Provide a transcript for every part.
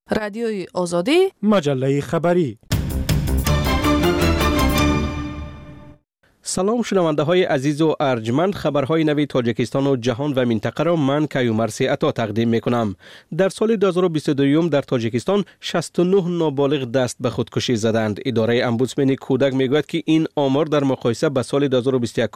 رادیوی آزادی، مجله خبری. سلام شنونده های عزیز و ارجمند، خبرهای نوی تاجیکستان و جهان و منطقه را من کیومرث عطا تقدیم می کنم. در سال 2022 در تاجیکستان 69 نابالغ دست به خودکشی زدند. اداره امبودسمن کودک می گوید که این آمار در مقایسه با سال 2021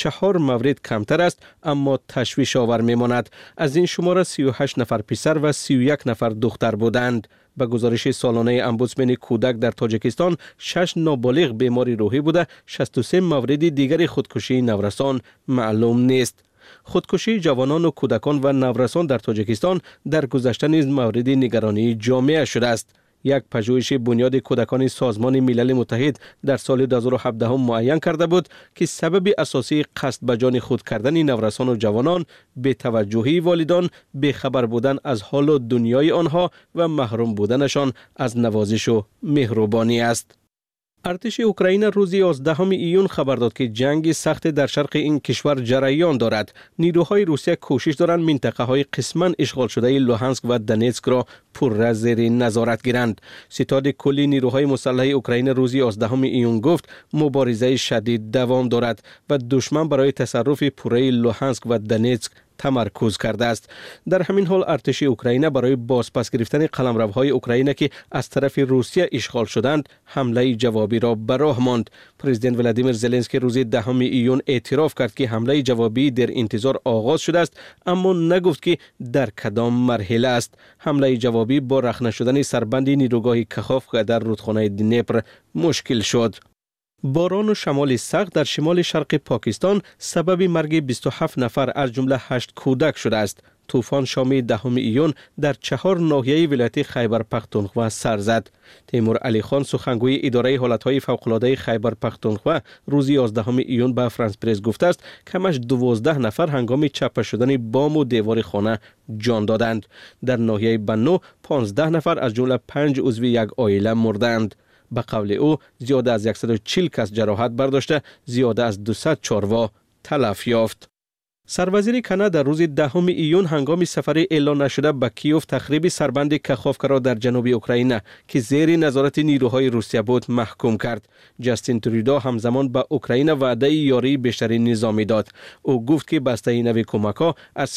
4 مورد کمتر است، اما تشویش آور می ماند. از این شماره 38 نفر پسر و 31 نفر دختر بودند. به گزارش سالانه امبودسمن کودک در تاجیکستان 6 نابالغ بیماری روحی بوده، 63 مورد دیگر خودکشی نورسان معلوم نیست. خودکشی جوانان و کودکان و نورسان در تاجیکستان در گذشته نیز مورد نگرانی جامعه شده است. یک پژوهش بنیاد کودکان سازمان ملل متحد در سال 2017 معین کرده بود که سبب اساسی قصد به جان خود کردن نورسان و جوانان بی‌توجهی والدان، بی‌خبر بودن از حال و دنیای آنها و محروم بودنشان از نوازش و مهربانی است. ارتش اوکراین روز 11 ایون خبر داد که جنگ سخت در شرق این کشور جریان دارد. نیروهای روسیه کوشش دارند منطقه های قسماً اشغال شده لوهانسک و دونتسک را پرره زیر نظارت گیرند. ستاد کلی نیروهای مسلح اوکراین روز 11 ایون گفت مبارزه شدید دوام دارد و دشمن برای تصرف پره لوهانسک و دونتسک تمرکز کرده است. در همین حال ارتش اوکراین برای بازپس گرفتن قلمروهای اوکراین که از طرف روسیه اشغال شدند حمله جوابی را به راه ماند. پرزیدنت ولادیمیر زلنسکی روز 10 ایون اعتراف کرد که حمله جوابی در انتظار آغاز شده است، اما نگفت که در کدام مرحله است. حمله جوابی با رخنه شدن سربند نیروگاه کخوف در رودخانه دنیپر مشکل شد. باران و شمال سخت در شمال شرق پاکستان سبب مرگ 27 نفر از جمله 8 کودک شده است. طوفان شامی 10 ایون در 4 ناحیه ولایت خیبر پختونخوا سر زد. تیمور علی خان سخنگوی اداره حالتهای فوق‌العاده خیبر پختونخوا روز 11 ایون به فرانس پرس گفته است کمش 12 نفر هنگام چپه شدن بام و دیوار خانه جان دادند. در ناحیه بنو 15 نفر از جمله 5 عضو یک عائله مردند. به قول او زیاده از 140 کس جراحت برداشته، زیاده از 200 چاروا تلف یافت. سروزیر کانادا روز 10 ایون هنگام سفر اعلان نشده به کیوف تخریب سربند کخوفکا را در جنوب اوکراین که زیر نظارت نیروهای روسیه بود محکوم کرد. جاستین ترودو همزمان به اوکراین وعده یاری بیشتری نظامی داد. او گفت که بسته نوی کمک‌ها از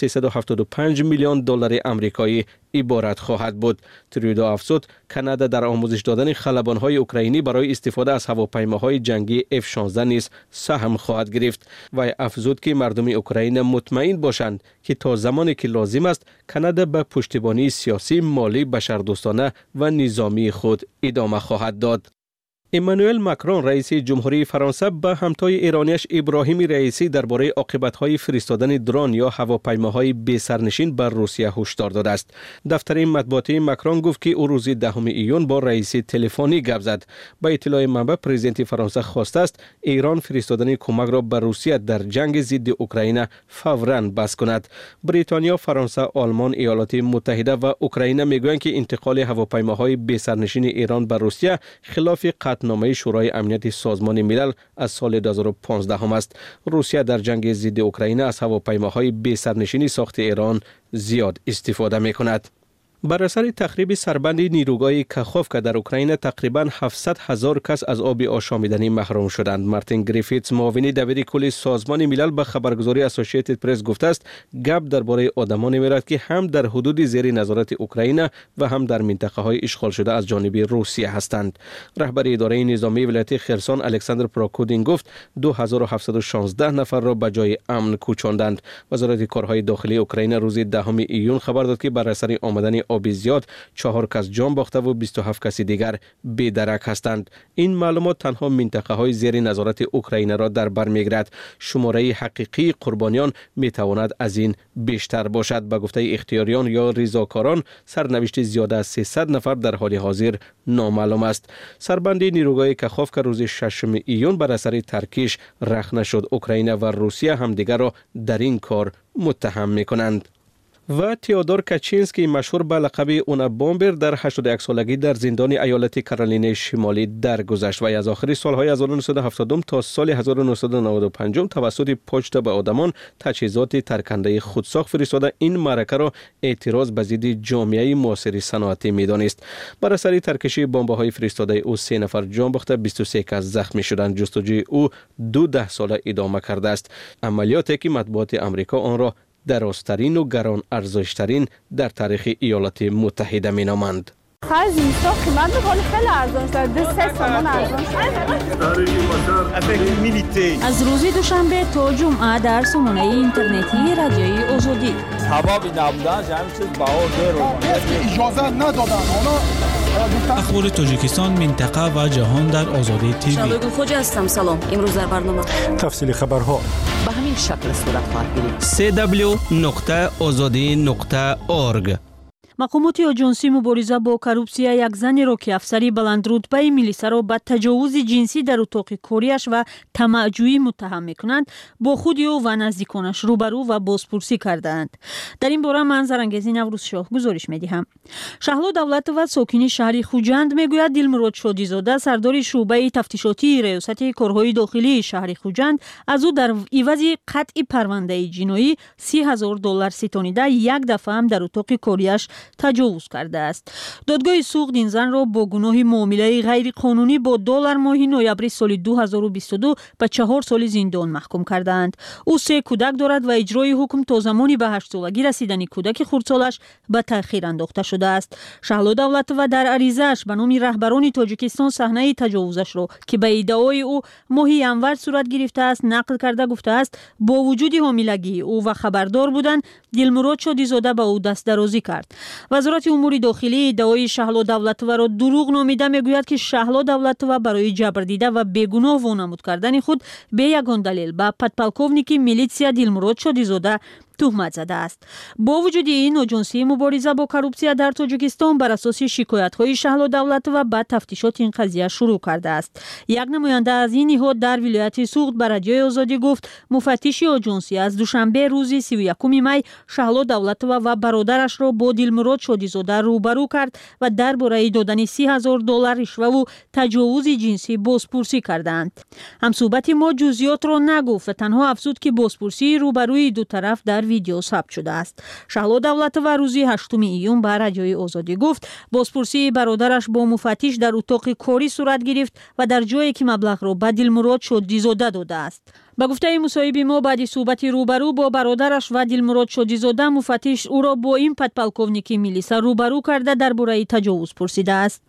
375 میلیون دلار آمریکایی عبارت خواهد بود. ترودو افزود کانادا در آموزش دادن خلبان‌های اوکراینی برای استفاده از هواپیماهای جنگی F-16 نیز سهم خواهد گرفت. و افزود که مردم اوکراین مطمئن باشند که تا زمانی که لازم است کانادا به پشتیبانی سیاسی، مالی، بشردوستانه و نظامی خود ادامه خواهد داد. امانوئل ماکرون رئیس جمهوری فرانسه به همتای ایرانیش ابراهیم رئیسی درباره عاقبت‌های فرستادن درون یا هواپیماهای بی سرنشین بر روسیه هشدار داده است. دفتر مطبوعاتی ماکرون گفت که او روز 10 ایون با رئیسی تلفنی گپ زد. با اطلاع منبع پرزیدنت فرانسه خواسته است ایران فرستادن کمک را به روسیه در جنگ ضد اوکراین فوراً بس کند. بریتانیا، فرانسه، آلمان، ایالات متحده و اوکراین میگویند که انتقال هواپیماهای بی سرنشین ایران به روسیه خلاف نامه شورای امنیت سازمان ملل از سال 2015 است. روسیه در جنگ ضد اوکراین از هواپیماهای بی سرنشینی ساخت ایران زیاد استفاده می کند. بر اثر تخریب سربند نیروگاه کخوفکا در اوکراین تقریباً 700,000 کس از آب آشامیدنی محروم شدند. مارتین گریفیتس معاون دبیر کل سازمان ملل به خبرگزاری اسوسییتد پرس گفته است گپ درباره آدمانی می‌رود که هم در حدود زیر نظارت اوکراین و هم در منطقه های اشغال شده از جانب روسیه هستند. رهبر اداره نظامی ولایت خرسون الکساندر پروکودین گفت 2716 نفر را به جای امن کوچاندند. وزارت کارهای داخلی اوکراین روز 10 ایون خبر داد که بر اثر آمدن آب زیاد 4 کس جان باخته و 27 کس دیگر بی‌درک هستند. این معلومات تنها منطقه های زیر نظارت اوکراین را در بر میگیرد. شماره حقیقی قربانیان می تواند از این بیشتر باشد. به گفته اختیاریان یا رضاکاران سرنوشت زیاده از 300 نفر در حال حاضر نامعلوم است. سربند نیروگاه کخوفکا روز 6 ایون بر اثر ترکیش رخنه شد. اوکراین و روسیه همدیگر را در این کار متهم می کنند. و تئودور کاچینسکی مشهور به لقب اونا بامبر در 81 سالگی در زندان ایالت کارولینای شمالی درگذشت و از آخر سالهای 1970 تا سال 1995 توسط پشت به آدمان تجهیزات ترکنده خودساخت فرستاده این معرکه را اعتراض به ضد جامعه معاصر صنعتی می‌دانست. بر اثر ترکشی بمب‌های فرستاده او 3 نفر جان باخته، 23 کس زخمی شدند. جستجوی او 12 ساله ادامه کرده است. عملیاتی که مطبوعات آمریکا آن را درازترین و گران ارزشترین در تاریخ ایالات متحده می نامند. خرج اینستا قیمت می‌کنه خیلی ارزان شده، 3 تومان ارزان شده. از روز دوشنبه تا جمعه در سامانه اینترنتی رادیوی آزادی. هوا نبودن همین چیز باور اجازه ندادن. اخبار تاجیکستان، منطقه و جهان در آزادی تیوی. شالوی خوج هستم. سلام. امروز در برنامه تفصیل خبرها به همین شکل صورت خواهد گرفت. www.azadi.org. مقامات آژانسی مبارزه با کروپسیا یک زنی را که افسری بلندرتبه میلیسا را به تجاوز جنسی در اتاق کاریش و طمع‌جویی متهم می‌کنند، با خود او و نزدیکانش روبرو و بازپرسی کردند. در این باره من زرنگزی نوروز شاه گزارش می‌دهم. شهلا دولت و ساکن شهر خوجند میگوید دلمراد شادیزاده سردار شعبه تفتیشاتی ریاست کارهای داخلی شهر خوجند از او در عوض قطع پرونده جنایی $30,000 ستانیده یک دفعه هم در اتاق کاریش تجاوز کرده است. دادگاه سوخت این زن را با گناه معامله غیر قانونی با $1 ماهی نوامبر سال 2022 به 4 سال زندان محکوم کردند. او 3 کودک دارد و اجرای حکم تا زمانی به 8 سالگی رسیدن کودک خردسالش به تأخیر انداخته شده است. شهلا دولت و در عریضه‌اش به نام رهبران تاجیکستان صحنه تجاوزش را که به ادعای او ماهی انور صورت گرفته است نقل کرده گفته است با وجود حاملگی او و خبردار بودن دلمراد شادیزاده به او دست درازی کرد. وزارت امور داخلی ادعای شهلا دولتوه را دروغ نامیده میگوید که شهلا دولتوه برای جبر دیده و بیگناه وانمود کردن خود به یگان دلیل به پدپلکوونیک میلیتسیا دلمراد شادیزاده تهمت زده است. با وجود این آژانسی مبارزه با کروپسیا در تاجیکستان بر اساس شکایت‌های شهلا دولتوه به تفتیشات این قضیه شروع کرده است. یک نماینده از این نهاد در ولایت سوخت به رادیوی آزادی گفت مفتش آژانسی از دوشنبه روز 31 می شهلا دولتوه و برادرش را با دلمراد شادیزاده روبرو کرد و درباره دادن $30,000 رشوه و تجاوز جنسی بازپرسی کردند. همصحبت ما جزئیات را نگفت و تنها افزود که بازپرسی روبروی دو طرف در ویدیو ثبت شده است. شهلا دولتوه روز 8 ایون به رادیوی آزادی گفت بازپرسی برادرش با مفتش در اتاق کاری صورت گرفت و در جایی که مبلغ را به دلمراد شادیزاده داده است. با گفته مصاحب ما بعد صحبت روبرو با برادرش و دلمراد شادیزاده مفتش او را با این پدپلکوونیک میلیسا روبرو کرده درباره تجاوز پرسیده است.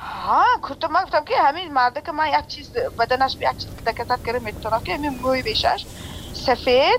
گفتم من گفتم که همین مرده که من یک چیز بدنش به یک چیز دکتات کرده میتونم که همین موی بیشش سفید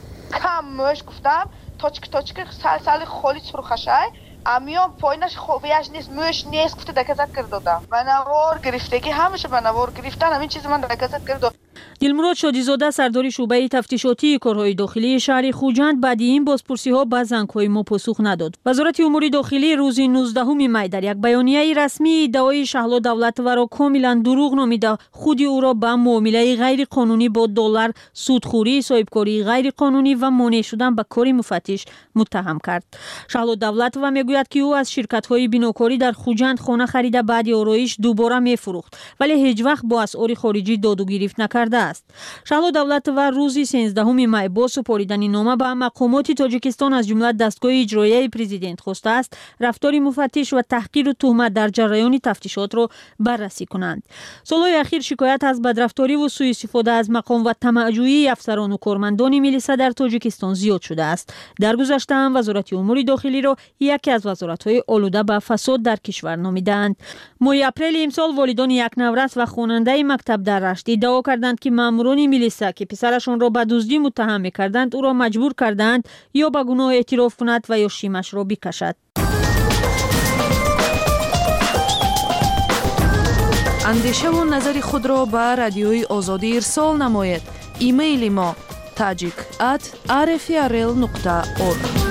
کم موش گفتم تاچک سال خالی سرخشه امیان پایینش خوبیش نیست موش نیست گفته دکتات کرده دادم من نوار گرفتگی همیشه من نوار گرفتن همین چیز من دکتات کرده. دلمراد شادیزاده سردار شعبه تفتیشاتی کارهای داخلی شهر خوجند بعد این بازپرسی‌ها به زنگ‌های ما پاسخ نداد. وزارت امور داخلی روز 19 می در یک بیانیه رسمی ادعای شهلا دولتوه را کاملا دروغ نامیده خود او را به معامله غیر قانونی با $، سودخوری، صاحبکاری غیر قانونی و مانع شدن به کار مفتش متهم کرد. شهلا دولتوه میگوید که او از شرکت‌های بیناکاری در خوجند خانه خریده بعد آرایش دوباره میفروخت ولی هیچ وقت با اسعار خارجی داد و گرفت نکرده است. شهلا دولتوه روز 13 می با سپاریدن نامه به مقامات تاجیکستان از جمله دستگاه اجرایی پرزیدنت خواسته است رفتار مفتش و تحقیر و تهمت در جریان تفتیشات را بررسی کنند. سالهای اخیر شکایت از بدرفتاری و سوء استفاده از مقام و طمع‌جویی افسران و کارمندان میلیسا در تاجیکستان زیاد شده است. در گذشته هم وزارت امور داخلی را یکی از وزارت‌های آلوده به فساد در کشور نامیدند. ماه اپریل امسال والدان یک نورس و خواننده مکتب در رشت ادعا کردند که ماموران میلیسا که پسرشان را به دزدی متهم می‌کردند او را مجبور کردند یا به گناه اعتراف کند و یا شیمش را بکشد. اندیشه و نظر خود را به رادیوی آزادی ارسال نماید. ایمیل ما tajik@rfrl.org.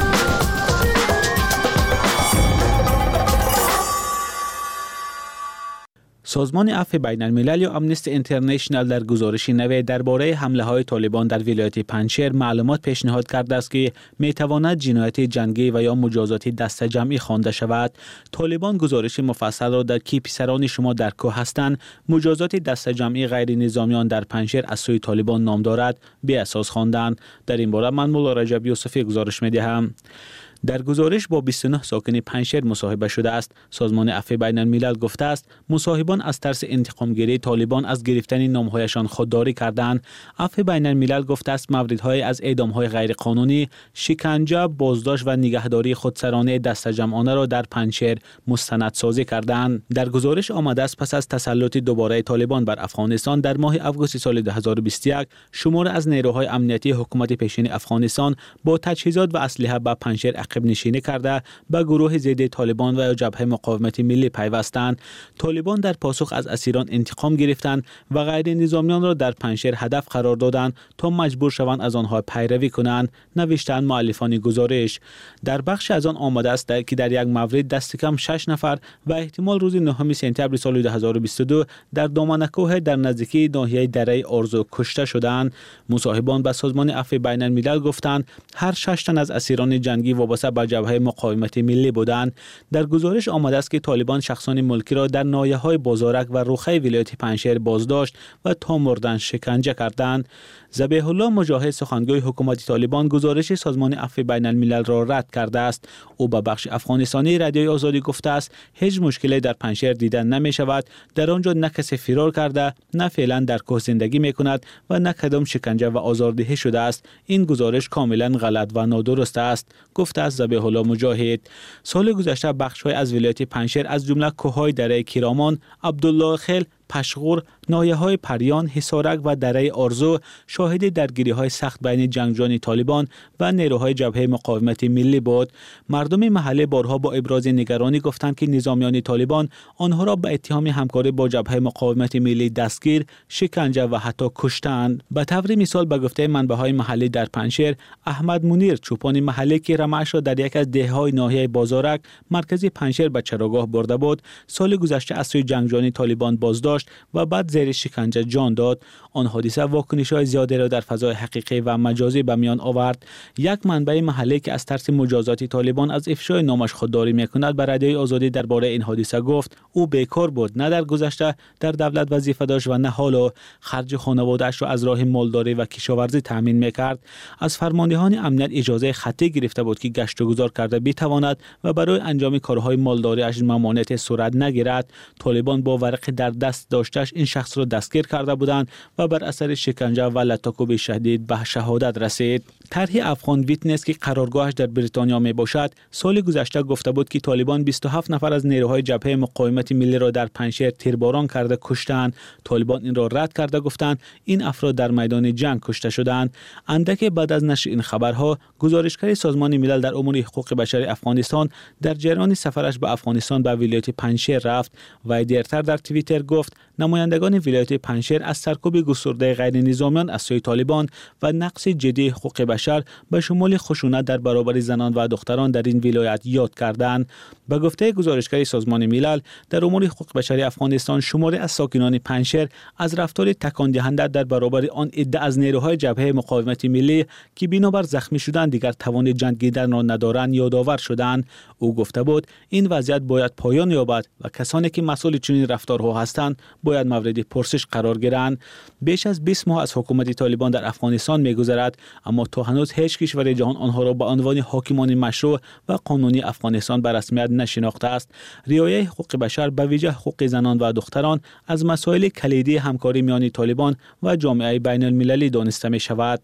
سازمان عفو بین الملل یا آمنستی اینترنشنال در گزارش نوی درباره حمله‌های طالبان در ولایت پنجشیر معلومات پیشنهاد کرده است که می‌تواند جنایت جنگی و یا مجازات دست جمعی خوانده شود. طالبان گزارش مفصل را در کی پسران شما در کوه هستند مجازات دست جمعی غیر نظامیان در پنجشیر از سوی طالبان نام دارد بی اساس خواندند. در این باره من مولا رجب یوسفی گزارش می‌دهم. در گزارش با 29 ساکن پنجشیر مصاحبه شده است. سازمان عفو بین الملل گفته است مصاحبان از ترس انتقام گیری طالبان از گرفتن نامهایشان خودداری کردند. عفو بین الملل گفته است موردهای از اعدام‌های غیر قانونی، شکنجه، بازداشت و نگهداری خودسرانه دست جمعانه را در پنجشیر مستندسازی کردند. در گزارش آمده است پس از تسلط دوباره طالبان بر افغانستان در ماه آگوست سال 2021 شمار از نیروهای امنیتی حکومت پیشین افغانستان با تجهیزات و اسلحه به پنجشیر عقب نشینی کرده به گروه ضد طالبان و جبهه مقاومت ملی پیوستند. طالبان در پاسخ از اسیران انتقام گرفتند و غیر نظامیان را در پنجشیر هدف قرار دادند تا مجبور شوند از آنها پیروی کنند، نوشتند مؤلفان گزارش. در بخش از آن آمده است که در یک مورد دست کم 6 نفر و احتمال روز 9 سپتامبر سال 2022 در دامنکوه در نزدیکی ناحیه دره آرزو کشته شدند. مصاحبان به سازمان عفو بین الملل گفتند هر 6 تن از اسیران جنگی وابسته به جبهه مقاومت ملی بودند. در گزارش آمده است که طالبان شخصان ملکی را در ناحیه‌های بازارک و روخه ولایت پنجشیر بازداشت و تا مردن شکنجه کردند. ذبیح الله مجاهد سخنگوی حکومت طالبان گزارش سازمان عفو بین الملل را رد کرده است. او به بخش افغانستانی رادیوی آزادی گفته است هیچ مشکلی در پنجشیر دیده نمی شود. در آنجا نه کسی فرار کرده، نه فعلا در کوه زندگی می کند و نه کدام شکنجه و آزاردهی شده است. این گزارش کاملا غلط و نادرست است، گفته است ذبیح الله مجاهد. سال گذشته بخش‌های از ولایت پنجشیر از جمله کوههای دره کرامان، عبدالله خیل، پشغور، ناحیه‌های پریان، حصارک و دره آرزو شاهد درگیری‌های سخت بین جنگجویان طالبان و نیروهای جبهه مقاومت ملی بود. مردم محله بارها با ابراز نگرانی گفتند که نظامیان طالبان آنها را به اتهام همکاری با جبهه مقاومت ملی دستگیر، شکنجه و حتی کشتند. به طور مثال به گفته منبع‌های محلی در پنجشیر، احمد منیر چوپان محله که رمه‌اش را در یک از دهه‌های ناحیه بازارک مرکز پنجشیر به چراگاه برده بود، سال گذشته از سوی جنگجویان طالبان بازداشت و بعد زیر شکنجه جان داد. آن حادثه واکنش‌های زیادی را در فضای حقیقی و مجازی به میان آورد. یک منبع محلی که از ترس مجازات طالبان از افشای نامش خودداری می‌کند به رادیوی آزادی درباره این حادثه گفت او بیکار بود، نه در گذشته در دولت وظیفه داشت و نه حالا خرج خانواده‌اش را از راه مالداری و کشاورزی تامین می‌کرد. از فرماندهان امنیت اجازه خطی گرفته بود که گشت و گذار کرده بتواند و برای انجام کارهای مالداری‌اش ممانعت صورت نگیرد. طالبان با ورق در دست داشتش این شخص را دستگیر کرده بودند و بر اثر شکنجه و لطاکوب شدید به شهادت رسید. طرح افغان ویتنس که قرارگاهش در بریتانیا می باشد سال گذشته گفته بود که طالبان 27 نفر از نیروهای جبهه مقاومت ملی را در پنجشیر تیرباران کرده کشتند. طالبان این را رد کرده گفتند این افراد در میدان جنگ کشته شدند. اندک بعد از نشر این خبرها گزارشگر سازمان ملل در امور حقوق بشر افغانستان در جریان سفرش به افغانستان به ولایت پنجشیر رفت و دیرتر در توییتر گفت نمایندگان ولایت پنجشیر از سرکوب گسترده غیر نظامیان از سوی طالبان و نقص جدی حقوق بشر به شمول خشونت در برابر زنان و دختران در این ولایت یاد کردند. به گفته گزارشگر سازمان ملل در امور حقوق بشر افغانستان شماری از ساکنان پنجشیر از رفتار تکان دهنده در برابر آن عده از نیروهای جبهه مقاومت ملی که بنابر زخمی شدن دیگر توان جنگیدن را ندارند یادآور شدند. او گفته بود این وضعیت باید پایان یابد و کسانی که مسئول چنین رفتارها هستند باید مورد پرسش قرار گیرند. بیش از 20 ماه از حکومت طالبان در افغانستان می‌گذرد اما تا هنوز هیچ کشور جهان آنها را به عنوان حاکمان مشروع و قانونی افغانستان به رسمیت نشناخته است. رعایت حقوق بشر به ویژه حقوق زنان و دختران از مسائل کلیدی همکاری میان طالبان و جامعه بین المللی دانسته می شود.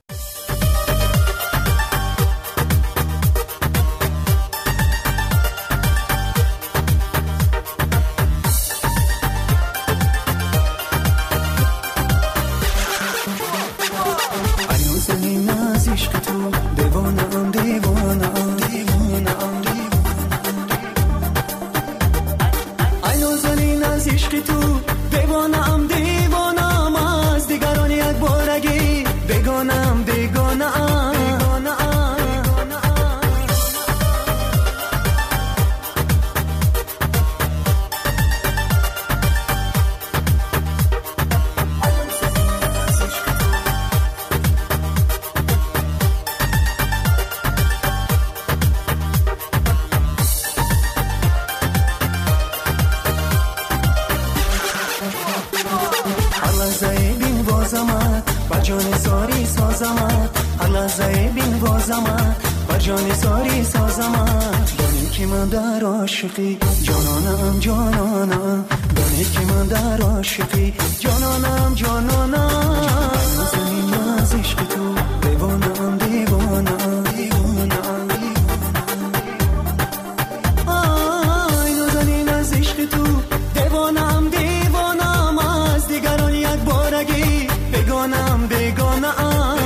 بازم بر جان ساری سازم دانی که من در عاشقی جانانم جانانم دانی که من در عاشقی جانانم جانانم زمین از عشق تو دیوانم دیوانم دیوانم آی نازنین از عشق تو دیوانم دیوانم از دیگران یک بارگی بگانم بگانم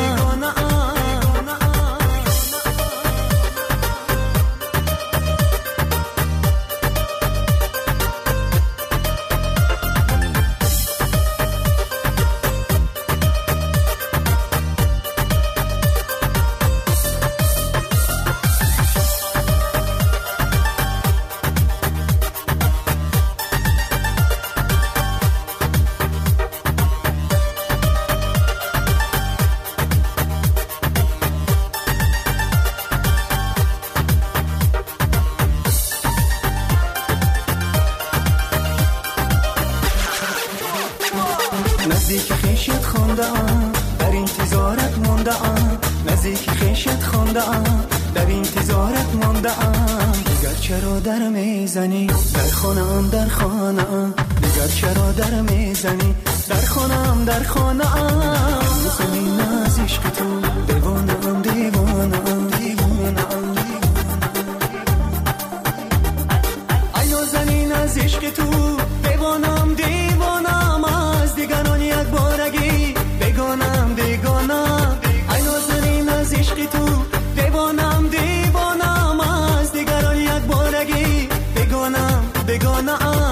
نزدیک خیشت خواندم در انتظارت ماندم نزدیک خیشت خواندم در انتظارت ماندم دیگر چرا در میزنی در خانم در خانم دیگر چرا در میزنی در خانم در خانم زمین از عشق تو دیوانم دیوانم دیوانم ای نازنین از عشق تو دیوانم دیوانم از دیگران یک بارگی بگانم بگانم ای نازنین از عشق تو دیوانم دیوانم از دیگران یک بارگی بگانم بگانم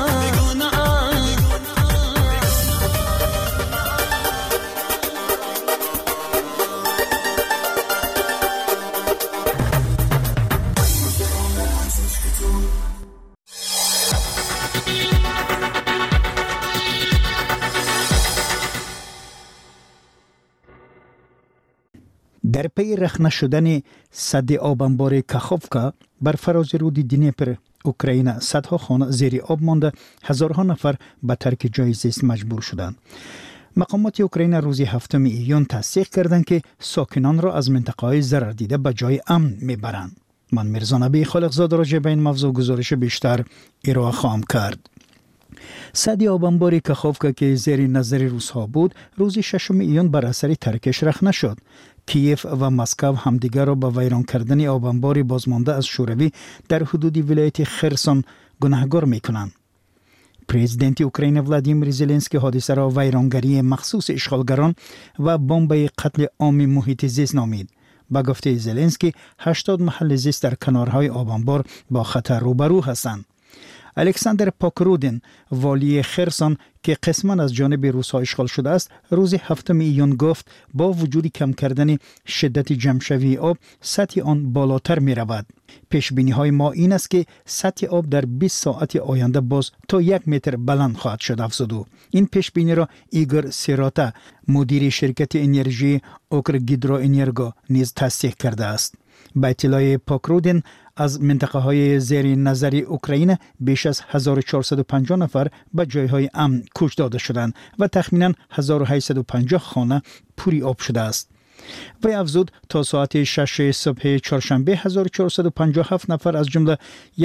در پی رخنه شدن سد آبانبار کاخوفکا بر فراز رود دنیپر اوکراین صدها خانه زیر آب مانده هزارها نفر به ترک جای زیست مجبور شدند. مقامات اوکراین روز 7 ایون تصدیق کردند که ساکنان را از منطقه‌های ضرر دیده به جای امن میبرند. من میرزا نبی خالقزاد راجع به این موضوع گزارش بیشتر ارائه خواهم کرد. سد آبانبار کاخوفکا که زیر نظر روس‌ها بود روز 6 ایون بر اثر ترکش رخنه شد. کیف و مسکو همدیگر را به ویران کردن آبانبار بازمانده از شوروی در حدود ولایت خرسون گناهکار می‌کنند. پرزیدنت اوکراین ولادیمیر زلنسکی حادثه را ویرانگری مخصوص اشغالگران و بمب قتل عام محیط زیست نامید. با گفته زلنسکی 80 محل زیست در کنارهای آبانبار با خطر روبرو هستند. الکساندر پاکرودین والی خرسون که قسما از جانب روس‌ها اشغال شده است روز 7 ایون گفت با وجود کم کردن شدت جمع‌شوی آب سطح آن بالاتر می رود. پیش بینی های ما این است که سطح آب در 20 ساعت آینده باز تا 1 متر بلند خواهد شد افزود. این پیش بینی را ایگور سیراتا مدیر شرکت انرژی اوکرگیدرو انرگو نیز تصدیق کرده است. با اطلاع پاکرودین از منطقه های زیر نظر اوکراین بیش از 1450 نفر به جایهای امن کوچ داده شدند و تخمینا 1850 خانه پوری آب شده است. و افزود تا ساعت 6 صبح چهارشنبه 1457 نفر از جمله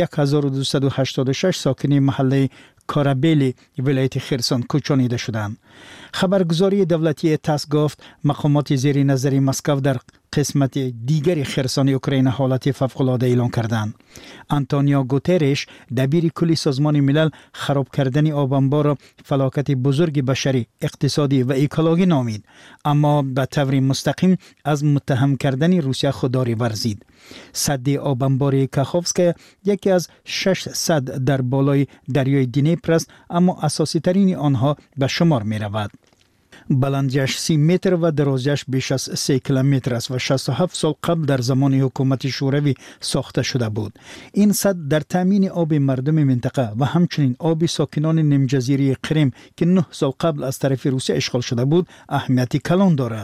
1286 ساکن محله کارابلی ولایت خرسون کوچانیده شدند. خبرگزاری دولتی تاس گفت مقامات زیر نظر مسکو در قسمت دیگری خرسان اوکراین حالت فوق‌العاده اعلان کردند. آنتونیو گوترش دبیر کلی سازمان ملل خراب کردن آبانبار را فلاکت بزرگ بشری، اقتصادی و اکولوژی نامید، اما به طور مستقیم از متهم کردن روسیه خودداری ورزید. سد آبانبار کاخوفسکا یکی از 6 سد در بالای دریای دنیپر است، اما اساسی ترین آنها به شمار می رود. بلندیش 30 متر و درازیش بیش از 3 کیلومتر است و 67 سال قبل در زمان حکومت شوروی ساخته شده بود. این سد در تامین آب مردم منطقه و همچنین آب ساکنان نیمجزیره کریم که 9 سال قبل از طرف روسیه اشغال شده بود اهمیت کلان دارد.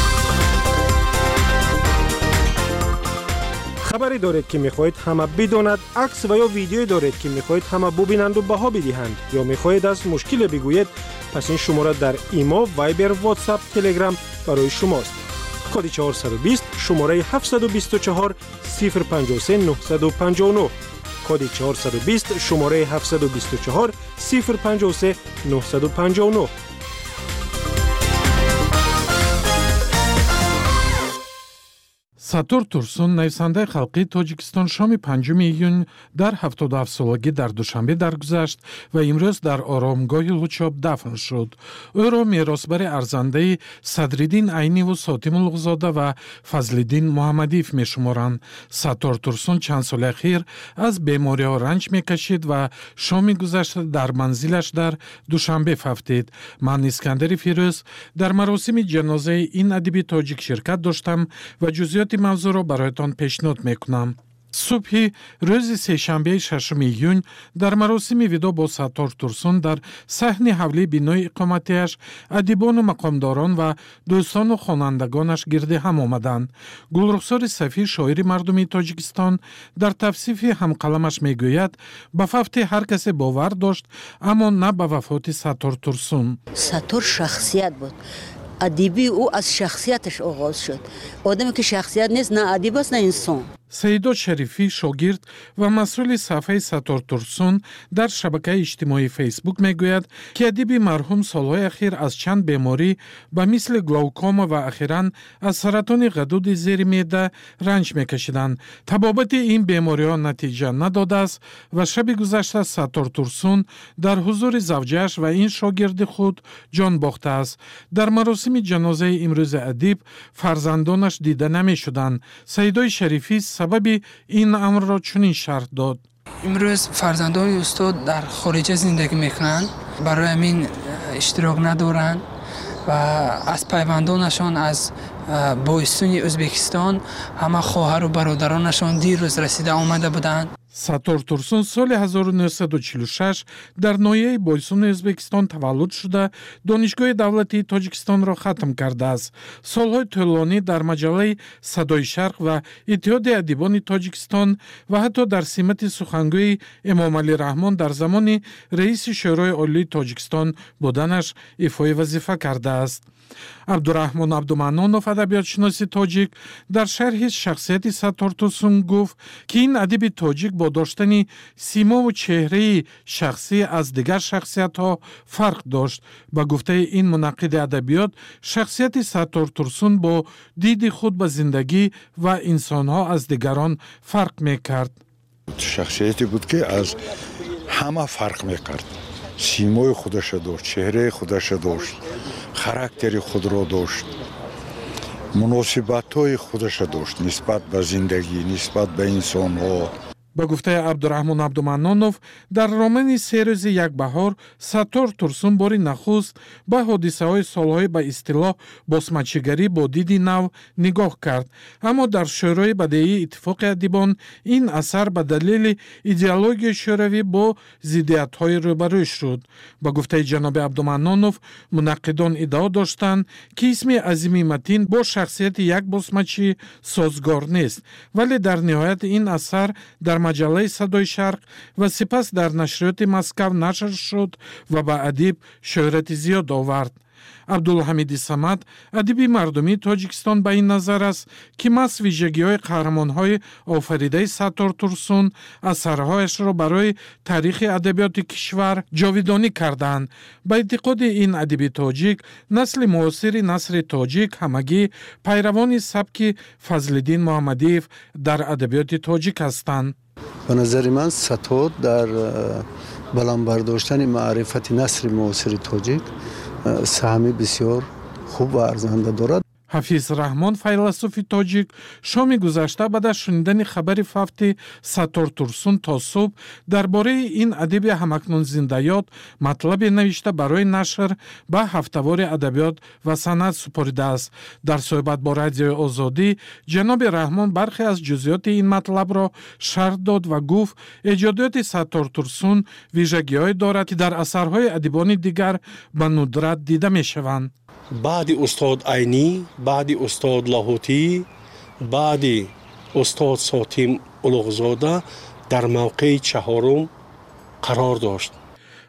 خبری دارید که میخواهید همه بداند، عکس و یا ویدیویی دارید که میخواهید همه ببینند و بها بدهند یا میخواهید از مشکل بگویید، پس این شماره در ایما، وایبر، واتساپ، تلگرام برای شماست. کد 420 شماره 724 053 959 کد 420 شماره 724 053 959. Сатур Турсун, нависандаи халқии Тоҷикистон, шоми 5 июн дар 77 солагӣ дар Душанбе даргузашт ва имрӯз дар оромгоҳи Лучоб дафн шуд. Ӯро меросбари арзандаи Садриддин Айниву Сотимуллузода ва Фазлиддин Муҳаммадиев мешуморанд. Сатур Турсун чанд соли ахир аз бемориҳо ранҷ мекашид ва шоми гузашта дар манзилаш дар Душанбе фафтид. Ман Искандари Фирӯз дар маросими ҷанозаи ин адиби тоҷик ширкат доштам ва ҷузъиёти мавзӯъро бароятон пешниҳод мекунам. Субҳи рӯзи сешанбеи 6 июн дар маросими видо бо Сатур Турсун дар саҳни ҳавлии бинои иқоматиаш адибону мақомдорон ва дӯстону хонандагонаш гирди ҳам омаданд. Гулрухсори Сафӣ, шоири мардумии Тоҷикистон, дар тавсифи ҳамқаламаш мегӯяд: ба фавти ҳар касе бовар дошт, аммо на ба вафоти Сатур Турсун. Сатур шахсият буд. Адиби ӯ аз шахсияташ оғоз шуд. Одаме ки шахсият нест, на адиб аст, на инсон. Саидот Шарифӣ, шогирд ва масъули сафҳаи Сатур Турсун, дар шабакаи иҷтимоии Фейсбук мегӯяд, ки адиби марҳум солҳои ахир аз чанд беморӣ ба мисли глаукома ва ахиран аз саратони ғадуди зери меъда ранҷ мекашиданд. Табобати ин бемориҳо натиҷа надодааст ва шаби гузашта Сатур Турсун дар ҳузури завҷааш ва ин шогирди худ ҷон бохтааст. Дар маросими ҷанозаи имрӯзи адиб фарзандонаш дида намешуданд. Саидои Шарифӣ сабаби ин амрро чунин шарҳ дод: имрӯз фарзандони устод дар хориҷа зиндагӣ мекунанд, барои ҳамин иштирок надоранд ва аз пайвандонашон аз боистуни Ӯзбекистон ҳама хоҳару бародаронашон диррӯз расида омада буданд. Сатур Турсун соли 1946 дар ноҳияи Бойсуни Ӯзбекистон таваллуд шуда, донишгоҳи давлатии Тоҷикистонро хатм кардааст. Солҳои тӯлонӣ дар маҷаллаи Садои Шарқ ва Иттиҳоди адибони Тоҷикистон ва ҳатто дар симати сухангӯи Эмомалӣ Раҳмон дар замони раиси Шӯрои Олии Тоҷикистон буданаш ифои вазифа кардааст. Абдураҳмон Абдуманнонов, адабиётшиноси тоҷик, дар шарҳи шахсияти Сатур Турсун гуфт, ки ин адиби тоҷик бо доштани симову чеҳраи шахсӣ аз дигар шахсиятҳо фарқ дошт. Ба гуфтаи ин мунаққиди адабиёт, шахсияти Сатур Турсун бо диди худ ба зиндагӣ ва инсонҳо аз дигарон фарқ мекард. Шахсияте буд, ки аз ҳама фарқ мекард. Симои худаша дошт, чеҳраи худаша дошт, характери худро дошт, муносибатҳои худаша дошт нисбат ба зиндагӣ, нисбат ба инсонҳо. Ба гуфтаи Абдураҳмон Абдуманнонов, дар романи «Серӯзи як баҳор» Сатур Турсун бори нахуст ба ҳодисаҳои солҳои ба истилоҳ босмачигарӣ бо диди нав нигоҳ кард. Аммо дар Шӯрои бадеии Иттифоқи адибон ин асар ба далели идеологияи шӯравӣ бо зиддиятҳои рӯбарӯ шуд. Ба гуфтаи ҷаноби Абдуманнонов, мунаққидон иддао доштанд, ки исми Азими Матин бо шахсияти як босмачӣ созгор нест, вале дар ниҳоят ин асар дар маҷаллаи Садои Шарқ ва сипас дар нашриёти Москав нашр шуд ва ба адиб шӯҳрати зиёд овард. Абдулҳамиди Самад, адиби мардумии Тоҷикистон, ба ин назар аст, ки маҳз вижагиҳои қаҳрамонҳои офаридаи Сатур Турсун асарҳояшро барои таърихи адабиёти кишвар ҷовидонӣ кардаанд. Ба эътиқоди ин адиби тоҷик, насли муосири насри тоҷик ҳамагӣ пайравони сабки Фазлиддин Муҳаммадиев дар адабиёти тоҷик ҳастанд. ба назари ман Сатур дар баландбардоштани маърифати насри муосири тоҷик саҳми бисёр хуб ва арзанда дорад. ҳафиз Раҳмон, файласуфи тоҷик, шоми гузашта баъд аз шунидани хабари фавти Сатур Турсун то субҳ дар бораи ин адиби ҳамакнун зиндаёд матлабе навишта барои нашр ба ҳафтавори адабиёт ва санъат супоридааст. Дар суҳбат бо Радиои Озодӣ, ҷаноби Раҳмон бархе аз ҷузъиёти ин матлабро шарҳ дод ва гуфт, эҷодиёти Сатур Турсун вижагиҳое дорад, ки дар асарҳои адибони дигар ба нудрат дида мешаванд. баъди устод Айнӣ, баъди устод Лаҳутӣ, баъди устод Сотим Улуғзода дар мавқеи чаҳорум қарор дошт.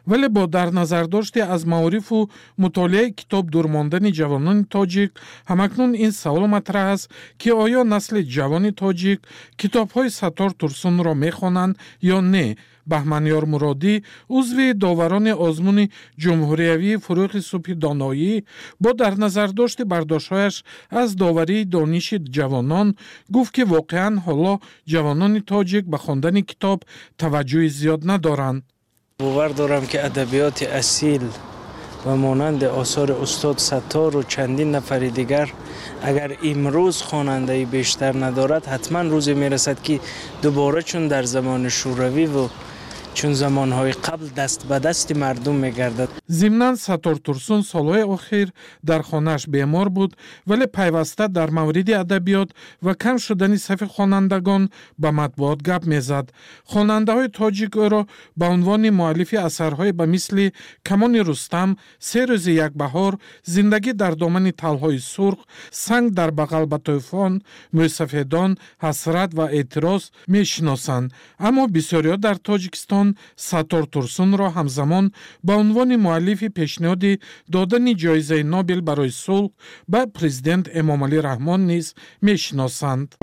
ولی با در نظر داشته از معارف و مطالعه کتاب دورماندن جوانان تاجیک همکنون این سوال مطرح است که آیا نسل جوان تاجیک کتاب‌های ستار ترسون را می‌خوانند یا نه. بهمنیار مرادی عضو داوران آزمون جمهوریوی فروغ صبح دانایی با در نظر داشت برداشت‌هایش از داوری دانش جوانان گفت که واقعاً حالا جوانان تاجیک به خواندن کتاب توجه زیاد ندارند. باور دارم که ادبیات اصیل و مانند آثار استاد ستار و چندین نفر دیگر اگر امروز خواننده بیشتر ندارد حتما روزی میرسد که دوباره چون در زمان شوروی و چون زمانهای قبل دست به دست مردم میگردد. ضمناً ستار ترسون سالهای اخیر در خانه‌اش بیمار بود ولی پیوسته در مورد ادبیات و کم شدن صف خوانندگان به مطبوعات گپ میزد. خواننده‌های تاجیک او را به عنوان مؤلف اثرهای به مثل کمان رستم، سه روز یک بهار، زندگی در دامن تلهای سرخ، سنگ در بغل به طوفان، موسفیدان، حسرت و اعتراض میشناسند. اما بسیاری در تاجیکستان ستار ترسون را همزمان به عنوان مؤلف پیشنهاد دادن جایزه نوبل برای صلح به پرزیدنت امام علی رحمان نیز میشناسند.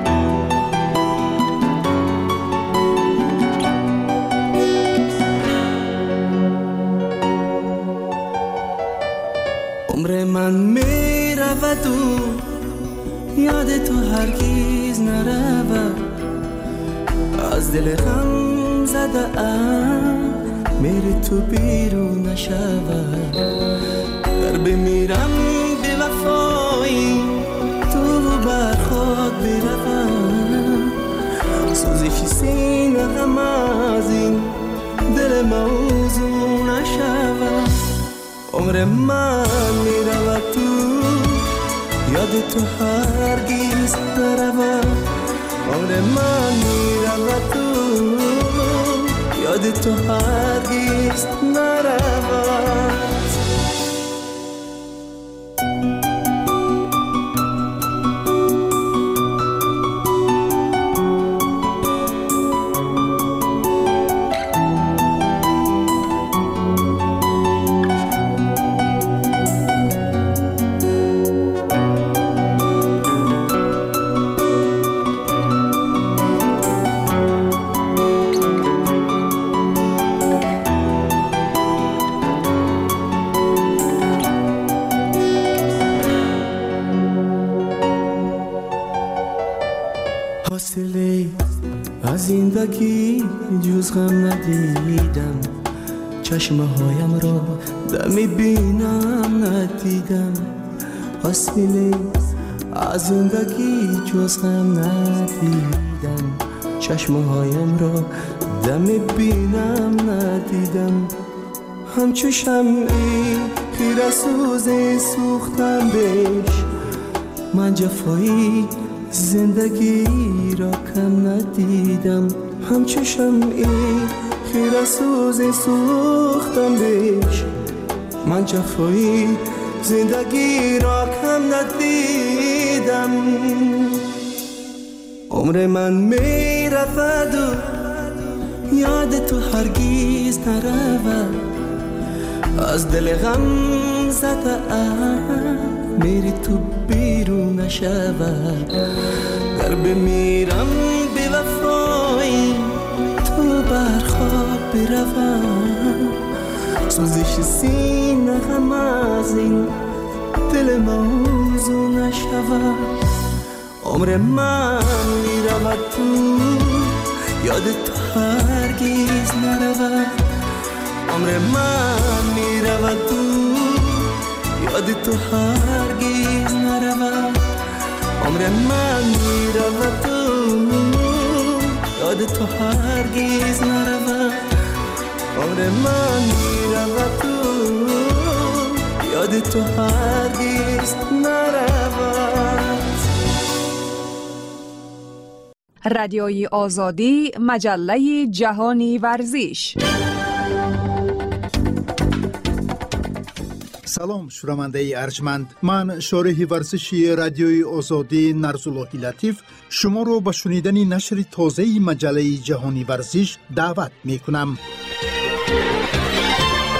عمر من می رود و یاد تو هرگز نرود، از دل غم زده ام میری تو بیرون نشود، در بمیرم به وفایی تو بر خود بروم، سوزش سینه غم از این دل موضوع نشود. عمر من میرود تو یاد تو هرگز نرود، عمر من میرود تو یاد تو هرگز نرود. از زندگی جز غم ندیدم، چشمه هایم را دمی بینم ندیدم، حاصله از زندگی جز غم ندیدم، چشمه هایم را دمی بینم ندیدم، همچو شمعی خیره سوزی سوختم بهش، من جفایی زندگی را کم ندیدم، همچو شمعی خیره سوزی سوختم بهش، من جفایی زندگی را کم ندیدم. عمر من می رود و یاد تو هرگز نرود، از دل غم زده ام میری تو بیرون نشود، در بمیرم به وفایی تو بر خواب بروم، سوزش سینه غم از این دل موضوع نشود. عمر من میرود تو یاد تو هرگز نرود، عمر من میرود تو یاد تو هرگز نرود، عمر من میرود تو یاد تو هرگز نرود، عمر من میرود تو یاد تو هرگز نرود. رادیوی آزادی، مجله جهانی ورزش. سلام شنونده ارجمند، من شارح ورزشی رادیوی آزادی نرزاللهی لطیف شما رو به شنیدن نشر تازه مجله جهانی ورزش دعوت می کنم.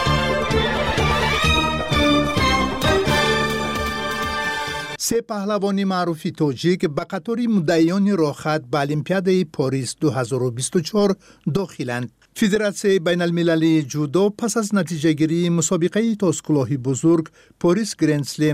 سه پهلوان معروف تاجیک به قطار مدعیان راهخط به المپیاد پاریس 2024 داخلند. فدراسیون بین المللی جودو پس از نتیجه گیری مسابقه تاسکلاهی بزرگ پاریس گرند اسلم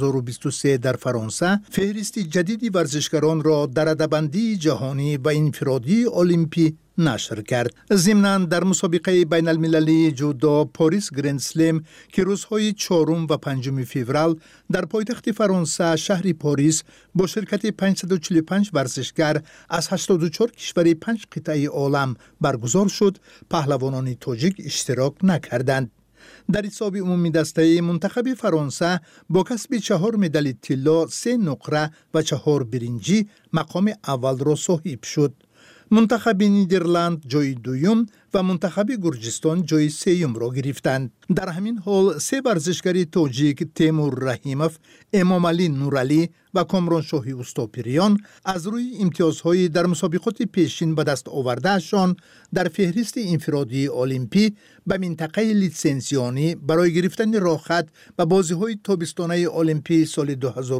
2023 در فرانسه فهرست جدید ورزشکاران را در رده‌بندی جهانی و انفرادی المپی نشر کرد. ضمناً در مسابقه بین المللی جودو پاریس گرند اسلم که روزهای 4 و 5 فوریه در پایتخت فرانسه شهر پاریس با شرکت 545 ورزشکار از 84 کشور 5 قطعه عالم برگزار شد، پهلوانان تاجیک اشتراک نکردند. در حساب عمومی دسته منتخب فرانسه با کسب 4 مدال طلا، 3 نقره و 4 برنجی مقام اول را صاحب شد. منتخب نیدرلند جای دوم و منتخب گرجستان جای سوم را گرفتند. در همین حال سه ورزشکار تاجیک تیمور رحیموف، امام علی نورعلی و کامرانشاه اوستاپریان از روی امتیازهای در مسابقات پیشین به دست آوردهشان در فهرست انفرادی المپی به منطقه لیسانسیانی برای گرفتن راهخط به بازی‌های تابستانه المپی سال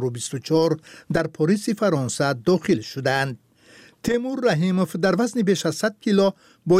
2024 در پاریس فرانسه داخل شدند. تیمور رحیموف در وزن بیش از 100 کیلو با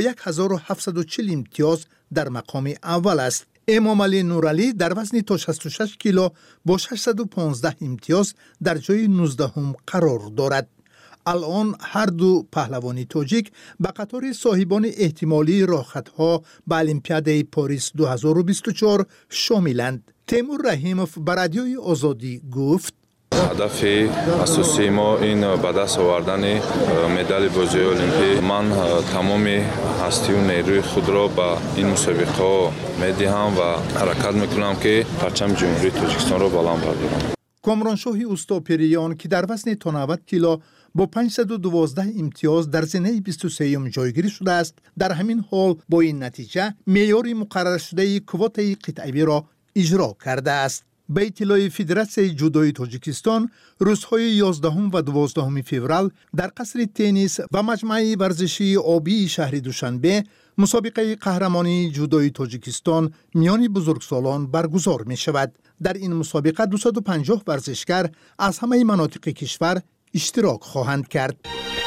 1740 امتیاز در مقام اول است. امام علی نورعلی در وزن تا 66 کیلو با 615 امتیاز در جای 19 قرار دارد. الان هر دو پهلوان تاجیک به قطار صاحبان احتمالی راهخطها به المپیاد پاریس 2024 شاملند. تیمور رحیموف به رادیوی آزادی گفت: هدف اساسی ما این به دست آوردن مدال بازی المپی. من تمام هستی و نیروی خود را به این مسابقه میدهم و حرکت میکنم که پرچم جمهوری تاجیکستان را بلند بردارم. کامرانشاه اوستاپریان که در وزن تا 90 کیلو با 512 امتیاز در زنه 23 جایگیری شده است، در همین حال با این نتیجه معیار مقرر شده کوته قطعی را اجرا کرده است. به اطلاع فدراسیون جودوی تاجیکستان روزهای 11 و 12 فوریه در قصر تنیس و مجمع ورزشی آبی شهر دوشنبه مسابقه قهرمانی جودوی تاجیکستان میان بزرگسالان برگزار می شود. در این مسابقه 250 ورزشکار از همه مناطق کشور اشتراک خواهند کرد.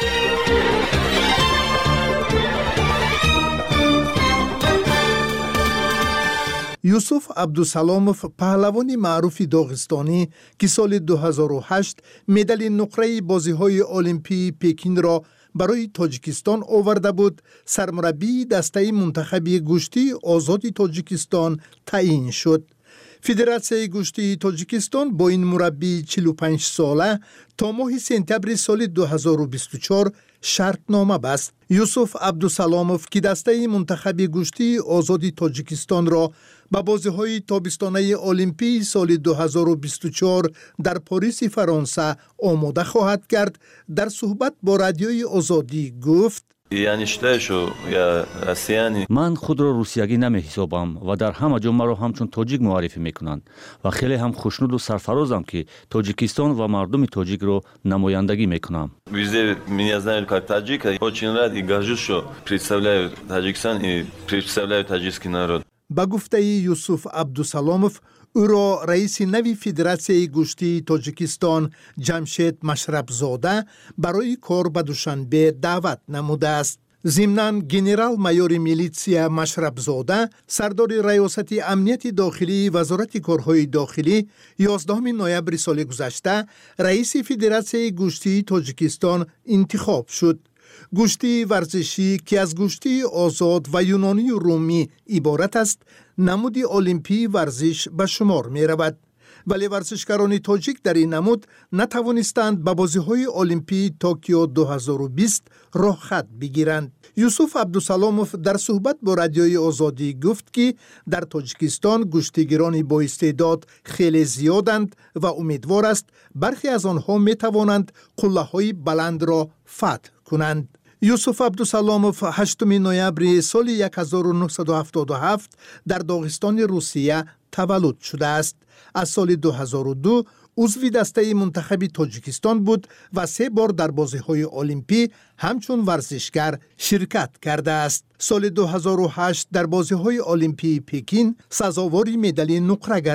یوسف عبدالسلاموف پهلوان معروف داغستانی که سال 2008 مدال نقره بازی‌های المپی پکین را برای تاجیکستان آورده بود، سرمربی دسته منتخب گوشتی آزاد تاجیکستان تعیین شد. فدراسیون گوشتی تاجیکستان با این مربی 45 ساله تا ماه سپتامبر سال 2024 شرطنامه بست. یوسف عبدالسلاموف که دسته منتخب گوشتی آزاد تاجیکستان را به بازی‌های تابستانه المپی سال 2024 در پاریس فرانسه آماده خواهد کرد، در صحبت با رادیوی آزادی گفت: من خود را روسیگی نمی حسابم و در همه جا مرا همچون تاجیک معرفی میکنند و خیلی هم خوشنود و سرفرازم که تاجیکستان و مردم تاجیک را نمایندگی میکنم. Меня знают как таджика. Очень рад и горжусь, что представляю Таджикистан и представляю таджикский народ. با گفته یوسف عبدالسلاموف، او را رئیس نوی فدراسیون گوشتی تاجیکستان جمشید مشربزاده برای کار به دوشنبه دعوت نموده است. ضمناً گنرال مایور میلیتسیا مشربزاده سردار ریاست امنیت داخلی وزارت کارهای داخلی 11 نوامبر سال گذشته رئیس فدراسیون گوشتی تاجیکستان انتخاب شد. گوشتی ورزشی که از گوشتی آزاد و یونانی و رومی عبارت است، نمود المپی ورزش به شمار می رود. ولی ورزشکاران تاجیک در این نمود نتوانستند به بازی‌های المپی توکیو 2020 راهخط بگیرند. یوسف عبدالسلاموف در صحبت با رادیوی آزادی گفت که در تاجیکستان گوشتیگران با استعداد خیلی زیادند و امیدوار است برخی از آنها می توانند قله‌های بلند را فتح کنند. یوسف عبدالسلاموف 8 نوامبر سال 1977 در داغستان روسیه تولد شده است. از سال 2002 عضو دسته منتخب تاجیکستان بود و 3 بار در بازی‌های المپی همچون ورزشکار شرکت کرده است. سال 2008 در بازی‌های المپی پکین سزاوار مدال نقره گردید.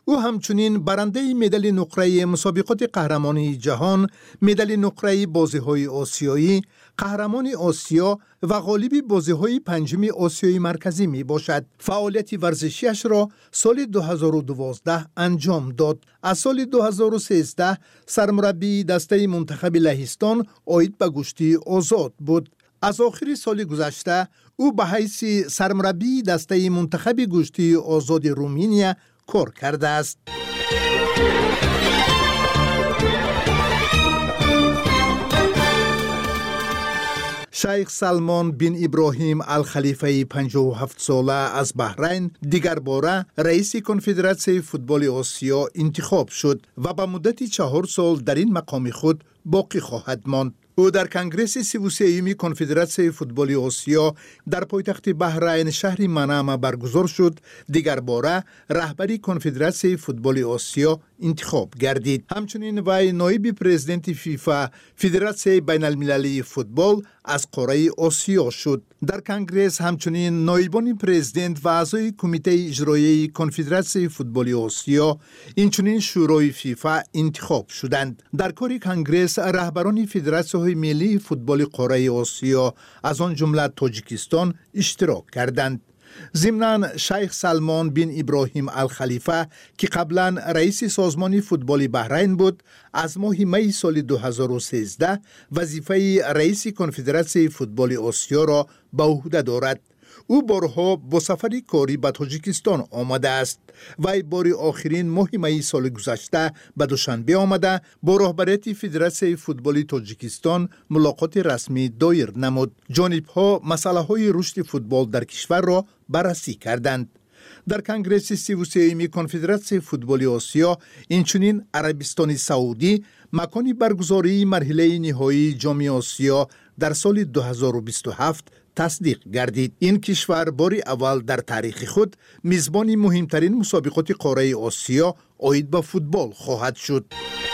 او همچنین برنده مدال نقره مسابقات قهرمانی جهان، مدال نقره بازی‌های آسیایی، قهرمان آسیا و غالب بازی‌های پنجم آسیای مرکزی می باشد. فعالیت ورزشیش را سال 2012 انجام داد. از سال 2013 سرمربی دسته منتخب لهستان عاید به گشتی آزاد بود. از آخر سال گذشته او به حیث سرمربی دسته منتخب گشتی آزاد رومانیا کار کرده است. شیخ سلمان بن ابراهیم الخلیفه 57 ساله از بحرین دیگر باره رئیس کنفدراسیون فوتبال آسیا انتخاب شد و به مدت 4 سال در این مقام خود باقی خواهد ماند. او در کنگره 33 کنفدراسیون فوتبال آسیا در پایتخت بحرین شهر منامه برگزار شد. دیگر باره رهبری کنفدراسیون فوتبال آسیا انتخاب گردید. همچنین وی نایب پرزیدنت فیفا فدراسیون بین المللی فوتبال از قاره آسیا شد. در کنگره همچنین نایبان پرزیدنت و اعضای کمیته اجرایی کنفدراسیون فوتبال آسیا اینچنین شورای فیفا انتخاب شدند. در کار کنگره رهبران فدراسیون ملی فوتبال قاره آسیا از آن جمله تاجیکستان اشتراک کردند. ضمناً شیخ سلمان بن ابراهیم الخلیفه که قبلا رئیس سازمان فوتبال بحرین بود، از ماه می سال 2013 وظیفه رئیس کنفدراسیون فوتبال آسیا را به عهده دارد. او بارها با سفری کاری به تاجیکستان آمده است. وی بار آخرین ماه می سال گذشته به دوشنبه آمده با رهبریت فدراسیون فوتبال تاجیکستان ملاقات رسمی دایر نمود. جانبها مسئله های رشد فوتبال در کشور را بررسی کردند. در کنگره 33 کنفدراسیون فوتبال آسیا اینچنین عربستان سعودی مکان برگزاری مرحله نهایی جام آسیا در سال 2027 تصدیق گردید. این کشور بار اول در تاریخ خود میزبان مهمترین مسابقات قاره آسیا عاید به فوتبال خواهد شد.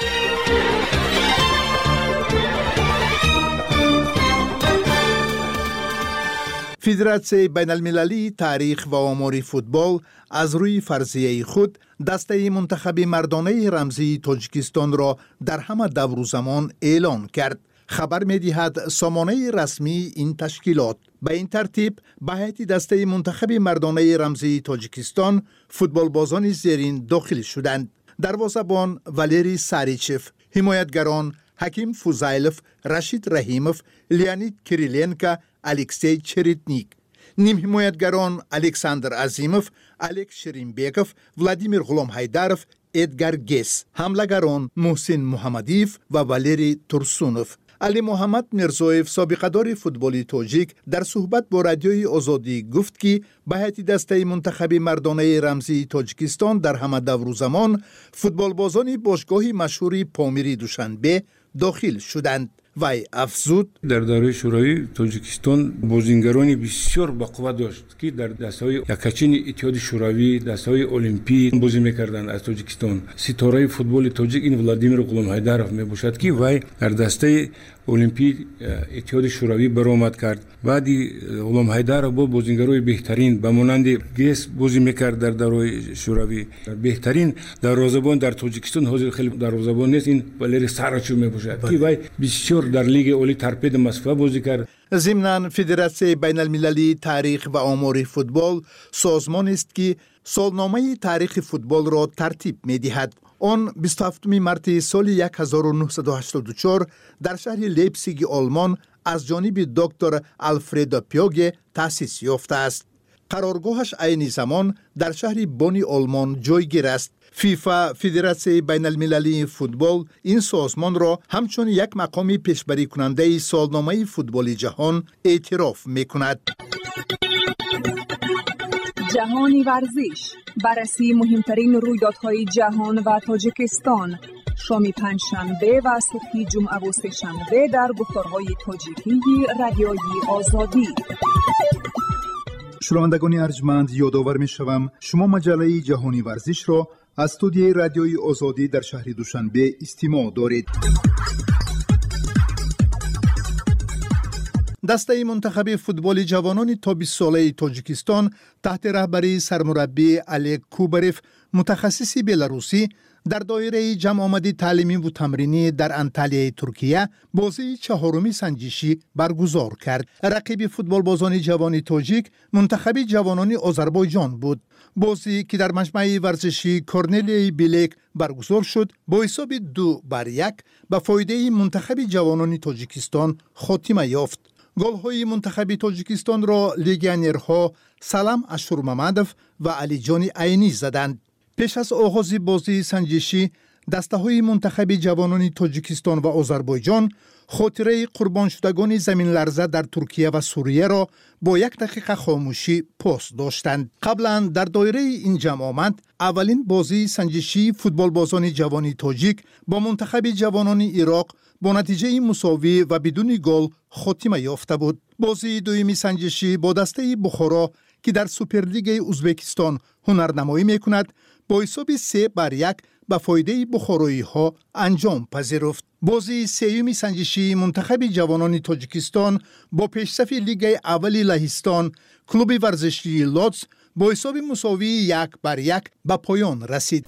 فدراسیون بین المللی تاریخ و آمار فوتبال از روی فرضیه خود دسته منتخب مردانه رمزی تاجیکستان را در همه دور و زمان اعلان کرد. خبر می‌دهد سامانه رسمی این تشکیلات به این ترتیب به هیئت دسته منتخب مردانه رمزی تاجیکستان فوتبال بازان زیرین داخل شدند: دروازه‌بان والری ساریچف، حمایتگران حکیم فوزایلوف، رشید رحیموف، لیانید کریلینکا، الکسی چریتنیک، نیم حمایتگران الکساندر عظیموف، الک شرینبیکوف، ولادیمیر غلام هایداروف، ادگار گیس، حمله‌گران محسن محمدیف و والری ترسونوف. علی محمد میرزویف سابقه‌دار فوتبال تاجیک در صحبت با رادیوی آزادی گفت که به هیئت دسته منتخب مردانه رمزی تاجیکستان در همه دور و زمان فوتبال بازان باشگاه مشهور پامیری دوشنبه داخل شدند. وی افزود در دوره شورای تاجیکستان بازیگرانی بسیار با قوت داشت که در دسته‌های یکچین اتحاد شوروی، دسته‌های المپیک بازی می‌کردند. از تاجیکستان ستاره فوتبال تاجیک این ولادیمیر غلام هایداروف میباشد که وی در دسته المپیک اتحاد شوروی برآمد کرد. بعدی غلام هایداروف با بازیگرای بهترین به مانند گیس بازی می‌کرد در دوره شوروی. بهترین دروازه‌بان در تاجیکستان حاضر خیلی دروازه‌بان نیست، این والری ساراچو میباشد که وی بسیار در لیگ اولی ترپید مصفا بازی کرد. ضمناً فدراسیون بین المللی تاریخ و آمار فوتبال سازمان است که سالنامه تاریخ فوتبال را ترتیب می‌دهد. آن 27 مارس سال 1984 در شهر لیپزیگ آلمان از جانب دکتر آلفرد پیاگه تأسیس یافته است. قرارگاهش عین زمان در شهر بونی آلمان جایگیر است. فیفا فدراسیون بین المللی فوتبال این سازمان را همچون یک مقام پیشبری کننده سالنامه فوتبال جهان اعتراف می‌کند. جهانی ورزش، بررسی مهمترین رویدادهای جهان و تاجیکستان، شام پنجشنبه و صبح جمعه و سه‌شنبه در گفتارهای تاجیکی رادیوی آزادی. شنوندگان ارجمند، یادآور می‌شوم شما مجله جهانی ورزش را از استودیوی رادیوی آزادی در شهر دوشنبه استماع دارید. دسته منتخب فوتبال جوانان تا 20 ساله تاجیکستان تحت رهبری سرمربی علی کوبریف متخصص بلاروسی در دایره جمع آمدی تعلیمی و تمرینی در انطالیای ترکیه بازی چهارمی سنجشی برگزار کرد. رقیب فوتبال بازان جوان تاجیک منتخب جوانان آذربایجان بود. بازی که در مجمع ورزشی کورنلیای بیلک برگزار شد با حساب 2-1 به فایده منتخب جوانان تاجیکستان خاتمه یافت. گل‌های منتخب تاجیکستان را لیگیونرها سلام اشورمامدوف و علی جان عینی زدند. پیش از آغاز بازی سنجشی دسته‌های منتخب جوانان تاجیکستان و آذربایجان خاطره قربان شدگان زمین لرزه در ترکیه و سوریه را با 1 دقیقه خاموشی پاس داشتند. قبلا در دایره این جمع آمد اولین بازی سنجشی فوتبال بازان جوان تاجیک با منتخب جوانان عراق با نتیجه مساوی و بدون گل خاتمه یافته بود. بازی دومی سنجشی با دسته بخارا که در سوپرلیگ ازبکستان هنرنمایی میکند با حساب 3-1 به فایده بخارایی ها انجام پذیرفت. بازی سوم سنجشی منتخب جوانان تاجیکستان با پیشرفت لیگ اول لهستان کلوب ورزشی لودز با حساب مساوی 1-1 به پایان رسید.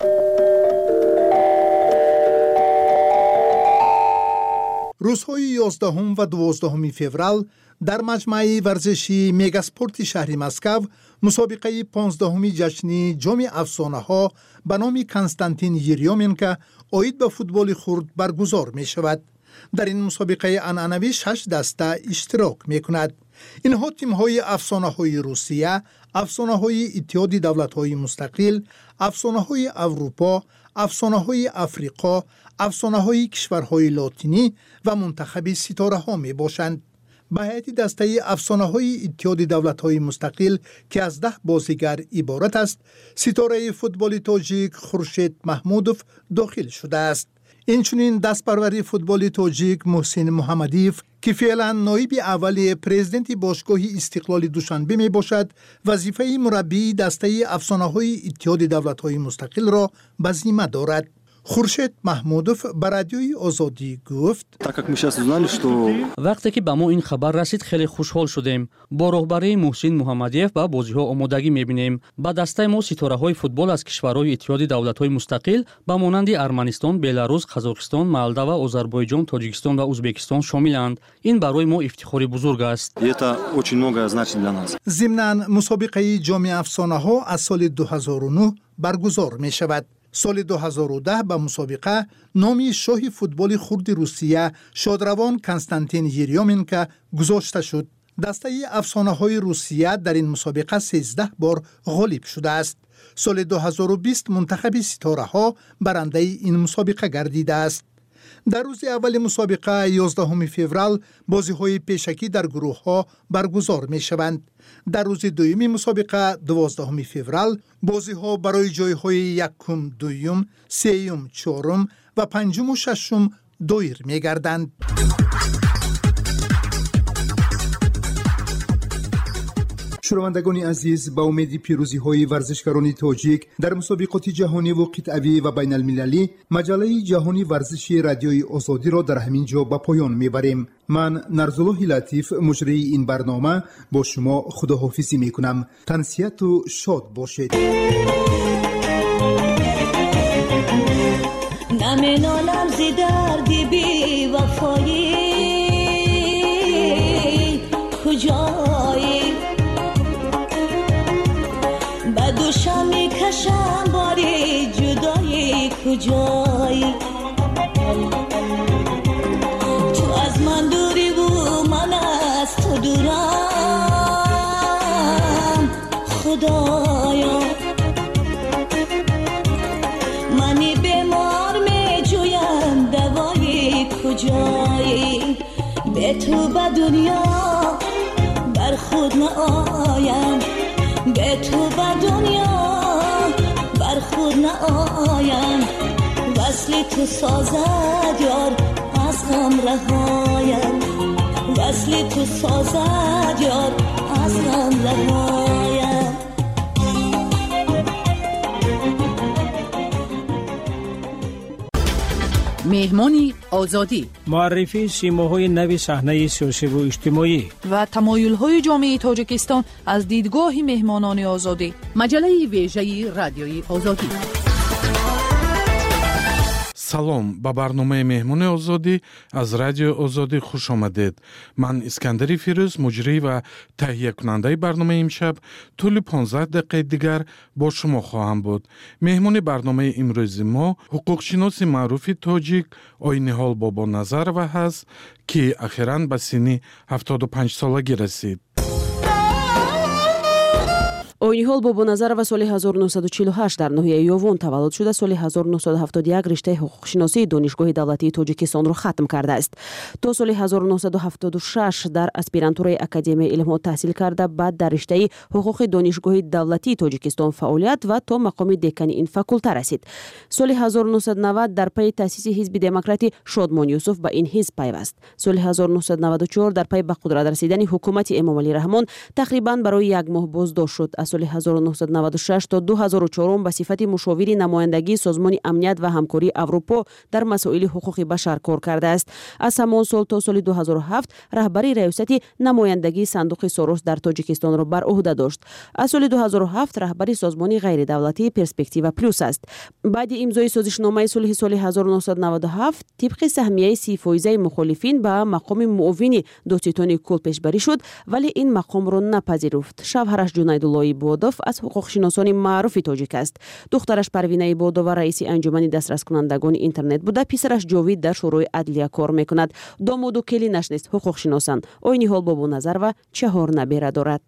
روزهای 11 و 12 فوریه در مجمع ورزشی مگاسپورت شهر مسکو مسابقه 15 جشنی جام افسانه ها به نام کنستانتین یریومنکو عاید به فوتبال خرد برگزار می شود. در این مسابقه عنعنوی 6 دسته اشتراک می کند. اینها تیم های افسانه های روسیه، افسانه های اتحاد دولت های مستقل، افسانه های اروپا، افسانه های افریقا، افسانه های کشورهای لاتینی و منتخب ستاره ها می باشند. به هیئت دسته افسانه های اتحاد دولت های مستقل که از 10 بازیگر عبارت است، ستاره فوتبال تاجیک خورشید محمودوف داخل شده است. اینچنین دستپروری فوتبال تاجیک محسن محمدیف که فعلا نایب اول پرزیدنت باشگاه استقلال دوشنبه می باشد، وظیفه مربی دسته افسانه های اتحاد دولت های مستقل را به ذمه دارد. خورشید محمودوف به رادیوی آزادی گفت: وقتی که به ما این خبر رسید خیلی خوشحال شدیم. با رهبری محسن محمدیف به بازی‌ها آمادگی می‌بینیم. با دسته ما ستاره‌های فوتبال از کشورهای اتحاد دولت‌های مستقل با مانند ارمنستان، بلاروس، قزاقستان، مولداوا، آذربایجان، تاجیکستان و ازبکستان شاملند. این برای ما افتخاری بزرگ است. ضمناً مسابقه جام افسانه‌ها از سال 2009 برگزار می‌شود. سال 2010 به مسابقه نام شاه فوتبال خرد روسیه شادروان کنستانتین یریومنکو گذاشته شد. دسته افسانه های روسیه در این مسابقه 13 بار غالب شده است. سال 2020 منتخب ستاره ها برنده این مسابقه گردیده است. در روز اول مسابقه 11 فوریه بازی های پیشکی در گروه ها برگزار می شوند. در روز دومی مسابقه 12 فوریه بازی ها برای جای های یکم، دوم، سوم، چهارم و پنجم و ششم دایر می گردند. شنوندگان عزیز، با امید پیروزی های ورزشکاران تاجیک در مسابقات جهانی و قطعی و بین المللی، مجله جهانی ورزشی رادیوی آزادی را در همین جا به پایان میبریم. من نرزالله لطیف مجری این برنامه با شما خداحافظی میکنم. تنسیت و شاد باشید. نمینالم زی دردی بی وفایی کجایی دوشم میکشم باری جدایی کجایی تو از من دوری و من از تو دورم خدایا منی بیمار میجویم دوایی کجایی به تو به دنیا بر خود نآیم به تو به دنیا بر خود نآیم وصل تو سازد یار از غم رهایم وصل تو سازد یار از غم رهایم مهمانی آزادی، معرفی سیماهای نوی صحنه سیاسی و اجتماعی و تمایل‌های جامعه تاجیکستان از دیدگاه مهمانان آزادی. مجله ویژه رادیوی آزادی. салом ба барномаи меҳмони озодӣ аз радиои озодӣ хуш омадед. ман искандари фирӯз муҷрӣ ва таҳиякунандаи барномаи имшаб тӯли 15 дақиқаи дигар бо шумо хоҳам буд. меҳмони барномаи имрӯзи мо ҳуқуқшиноси маъруфи тоҷик Ойниҳол Бобоназарова ҳаст, ки ахиран ба синни 75-солагӣ расид. Ойниҳол Бобоназарова соли 1948 дар ноҳияи Ёвон таваллуд шуда, соли 1971 риштаи ҳуқуқшиносии донишгоҳи давлатии Тоҷикистонро хатм кардааст. То соли 1976 дар аспирантураи Академияи илмҳо таҳсил карда, баъд дар риштаи ҳуқуқи донишгоҳи давлатии Тоҷикистон фаъолият ва то мақоми декани ин факулта расид. Соли 1990 дар пайи таъсиси ҳизби демократи Шодмон Юсуф ба ин ҳизб пайваст. Соли 1994 дар пайи ба қудрат расидани ҳукумати Эмомалӣ Раҳмон тақрибан барои як моҳ боздошт шуд. Аз соли 1996 то 2004 ба сифати мушовири намояндагии Созмони амният ва ҳамкории Аврупо дар масоили ҳуқуқи башар кор кардааст. Аз ҳамон сол то соли 2007 раҳбари раёсати намояндагии Сандуқи Сорос дар Тоҷикистонро бар уҳда дошт. Аз соли 2007 раҳбари созмони ғайридавлатии Перспектива Плюс аст. баъди имзои созишномаи сулҳи соли 1997 тибқи саҳмияи 30% мухолифин ба мақоми муовини Додситони Кул пешбарӣ шуд, вале ин мақомро напазируфт. Шавҳараш Ҷунайдуллои Бодов аз ҳуқуқшиносони маъруфи тоҷик аст. духтараш Парвина Бодова раиси анҷумани дастраскунандагони интернет буда, писараш Ҷовид дар шӯрои адлия кор мекунад. домоду келинаш нест ҳуқуқшиносанд. Ойниҳол Бобоназарова 4 набера дорад.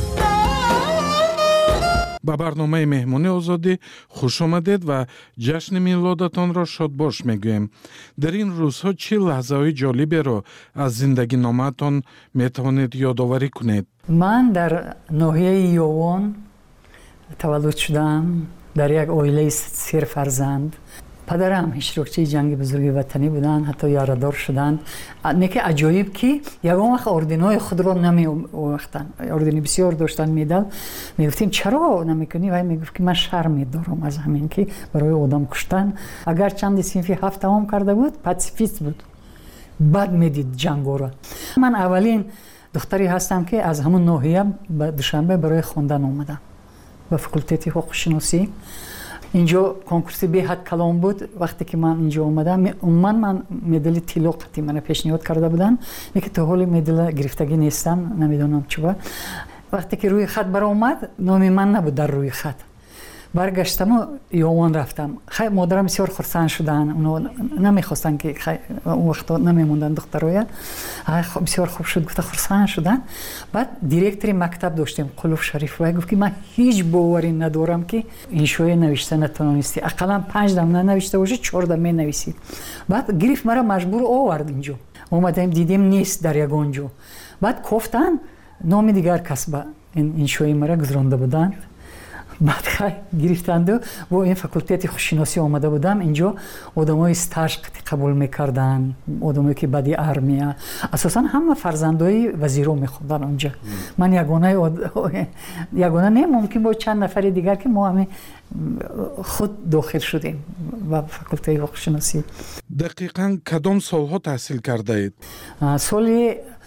ба барномаи меҳмони озодӣ хуш омадед ва ҷашни милодатонро шодбош мегӯем. дар ин рӯзҳо чӣ лаҳзаҳои ҷолиберо аз зиндагиномаатон метавонед ёдоварӣ кунед? ман дар ноҳияи Ёвон таваллуд шудам, дар як оилаи сер фарзанд. падарам иштирокчии ҷанги бузурги ватанӣ буданд, ҳатто ярадор шуданд. неки аҷоиб ки ягон вақт орденҳои худро намеовахтанд. ордени бисёр доштанд, медал. мегуфтем чаро намекунӣ? вай мегуфт ки ман шарм медорам аз ҳамин ки барои одам куштан. агар чанди синфи 7 тамом карда буд, пацифист буд, бад медид ҷангоро. ман аввалин духтаре ҳастам ки аз ҳамун ноҳия ба Душанбе барои хондан омадам ба факултети ҳуқуқшиносӣ. инҷо конкурси беҳад калон буд. вақте ки ман инҷо омадам, умуман ман медали тилоқати мана пешниҳод карда буданд, неки то ҳоли медала гирифтагӣ нестам, намедонам чӣ ба. вақте ки рӯи хат баромад, номи ман набуд дар рӯи хат. баргаштаму Ёвон рафтам. модарам бисёр хурсанд шуданд. намехостанд ки он вақто намемонданд духтароя. бисёр хуб шуд, гуфта хурсанд шуданд. баъд директори мактаб доштем, Қулуф Шариф, вай гуфт ки ман ҳеҷ боварӣ надорам ки иншоӣ навишта натавонисти. ақаллан 5 дам нанавишта бошӣ, 4 дам менависӣ. баъд гирифт мара маҷбур овард инҷо. омадем дидем нест дар ягон ҷо. баъд кофтан номи дигар кас ба иншоӣ мара гузронда буданд. баъд гирифтанду бо ин факултети хушиносӣ омада будам. инҷо одамои стаж қабул мекарданд, одамое ки баъди армия. асосан ҳама фарзандои вазиро мехондан онҷа. ман ягона не, мумкин бо чанд нафари дигар ки мо ҳаме худ дохил шудем ба факултаи ҳуқуқшиносӣ. дақиқан кадом солҳо таҳсил кардаед? соли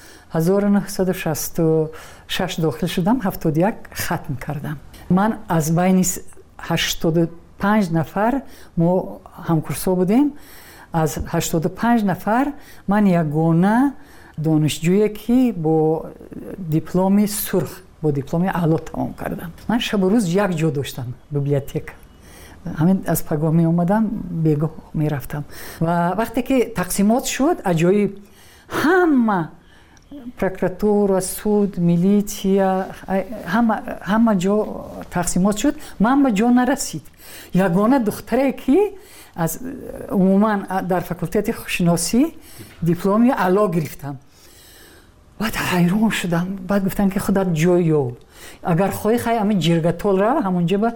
1966 дохил шудам, 71 хатм кардам. ман аз байни 85 нафар мо ҳамкурсо будем. аз 85 нафар ман ягона донишҷӯе ки бо дипломи сурх, бо дипломи аъло тамом кардам. ман шабу рӯз як ҷо доштам, библиотека. ҳамин аз пагоҳ меомадам, бегоҳ мерафтам. ва вақте ки тақсимот шуд, аҷоиб ҳама прокуратура, суд, милитсия, ҳама ҷо тақсимот шуд. ман ба ҷо нарасид. ягона духтаре ки аз умуман дар факултети хушиносӣ дипломи аъло гирифтам. баъд ҳайрон шудам. баъд гуфтам ки худат ҷой ёв, агар хоҳӣ хай ҳамин ҷиргатол рав ҳамунҷа ба.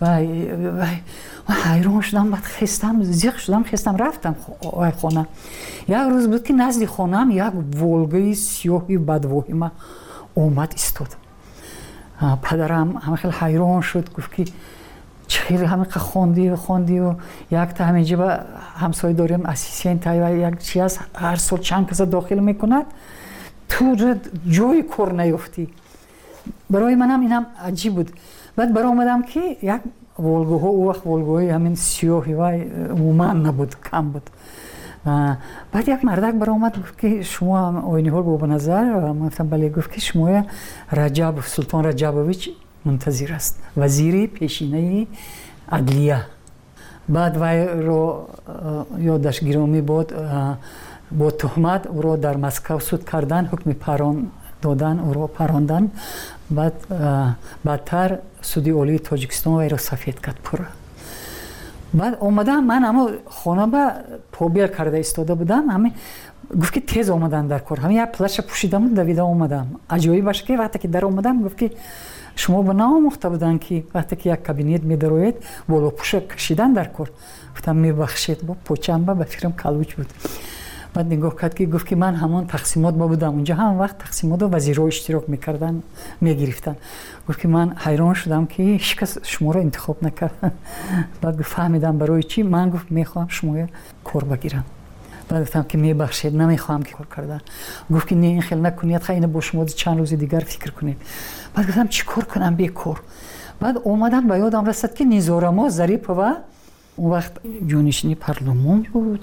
ҳайрон шудам. баъд хестам, зиқ шудам, хестам, рафтам хона. як рӯз буд ки назди хонаам як волгаи сиёҳи бадвоҳима омад истод. падарам ҳама хел ҳайрон шуд, гуфт ки خیلی همینقدر خوندی و یک تا همینجا با همسایه داریم اسیسینت و یک چی هست هر سال چند کس داخل میکند تو جای کار نیفتی. برای منم اینم عجیب بود. بعد برای اومدم که یک ولگوها او وقت ولگوهای همین سیاهی و عموما نبود، کم بود. بعد یک مردک برای اومد گفت که شما آینی هول به نظر من گفتم بله. گفت که شما سلطان رجبویچ منتظر است، وزیر پیشینه عدلیه. بعد وی رو یادش گرامی بود با تهمت او را در مسکو صد کردن، حکم پران دادن، او را پراندن. بعد بعدتر سودی عالی تاجیکستان وی را سفید کرد پورا. بعد اومدم من اما خانه با پوبیل کرده ایستاده بودم، همین گفت که تیز اومدن در کار، همین یک پلش پوشیدم دویده اومدم. عجیبی باشه که وقتی که در اومدم گفت که شما به ناموخته بودن که وقتی که یک کابینت میدروید بالا پوش کشیدن در کار. گفتم میبخشید با پوچم با فکرم کلوچ بود. بعد نگاه کرد که گفت که من همون تقسیمات با بودم اونجا، هم وقت تقسیمات و وزیرها اشتراک میکردن میگرفتن. گفت که من حیران شدم که هیچ کس شما را انتخاب نکردن. بعد گفت فهمیدم برای چی. من گفت میخوام شما کار بگیرم. بعد گفتم که میبخشید نمیخوام که کار کردن. گفت که نه این خیلی نکنید، خیلی با شما چند روز دیگر فکر کنید. بعد گفتم چی کار کنم بیکار. بعد اومدم به یادم رسید که نیزارما ظریف و اون وقت جانشینی پارلمان بود،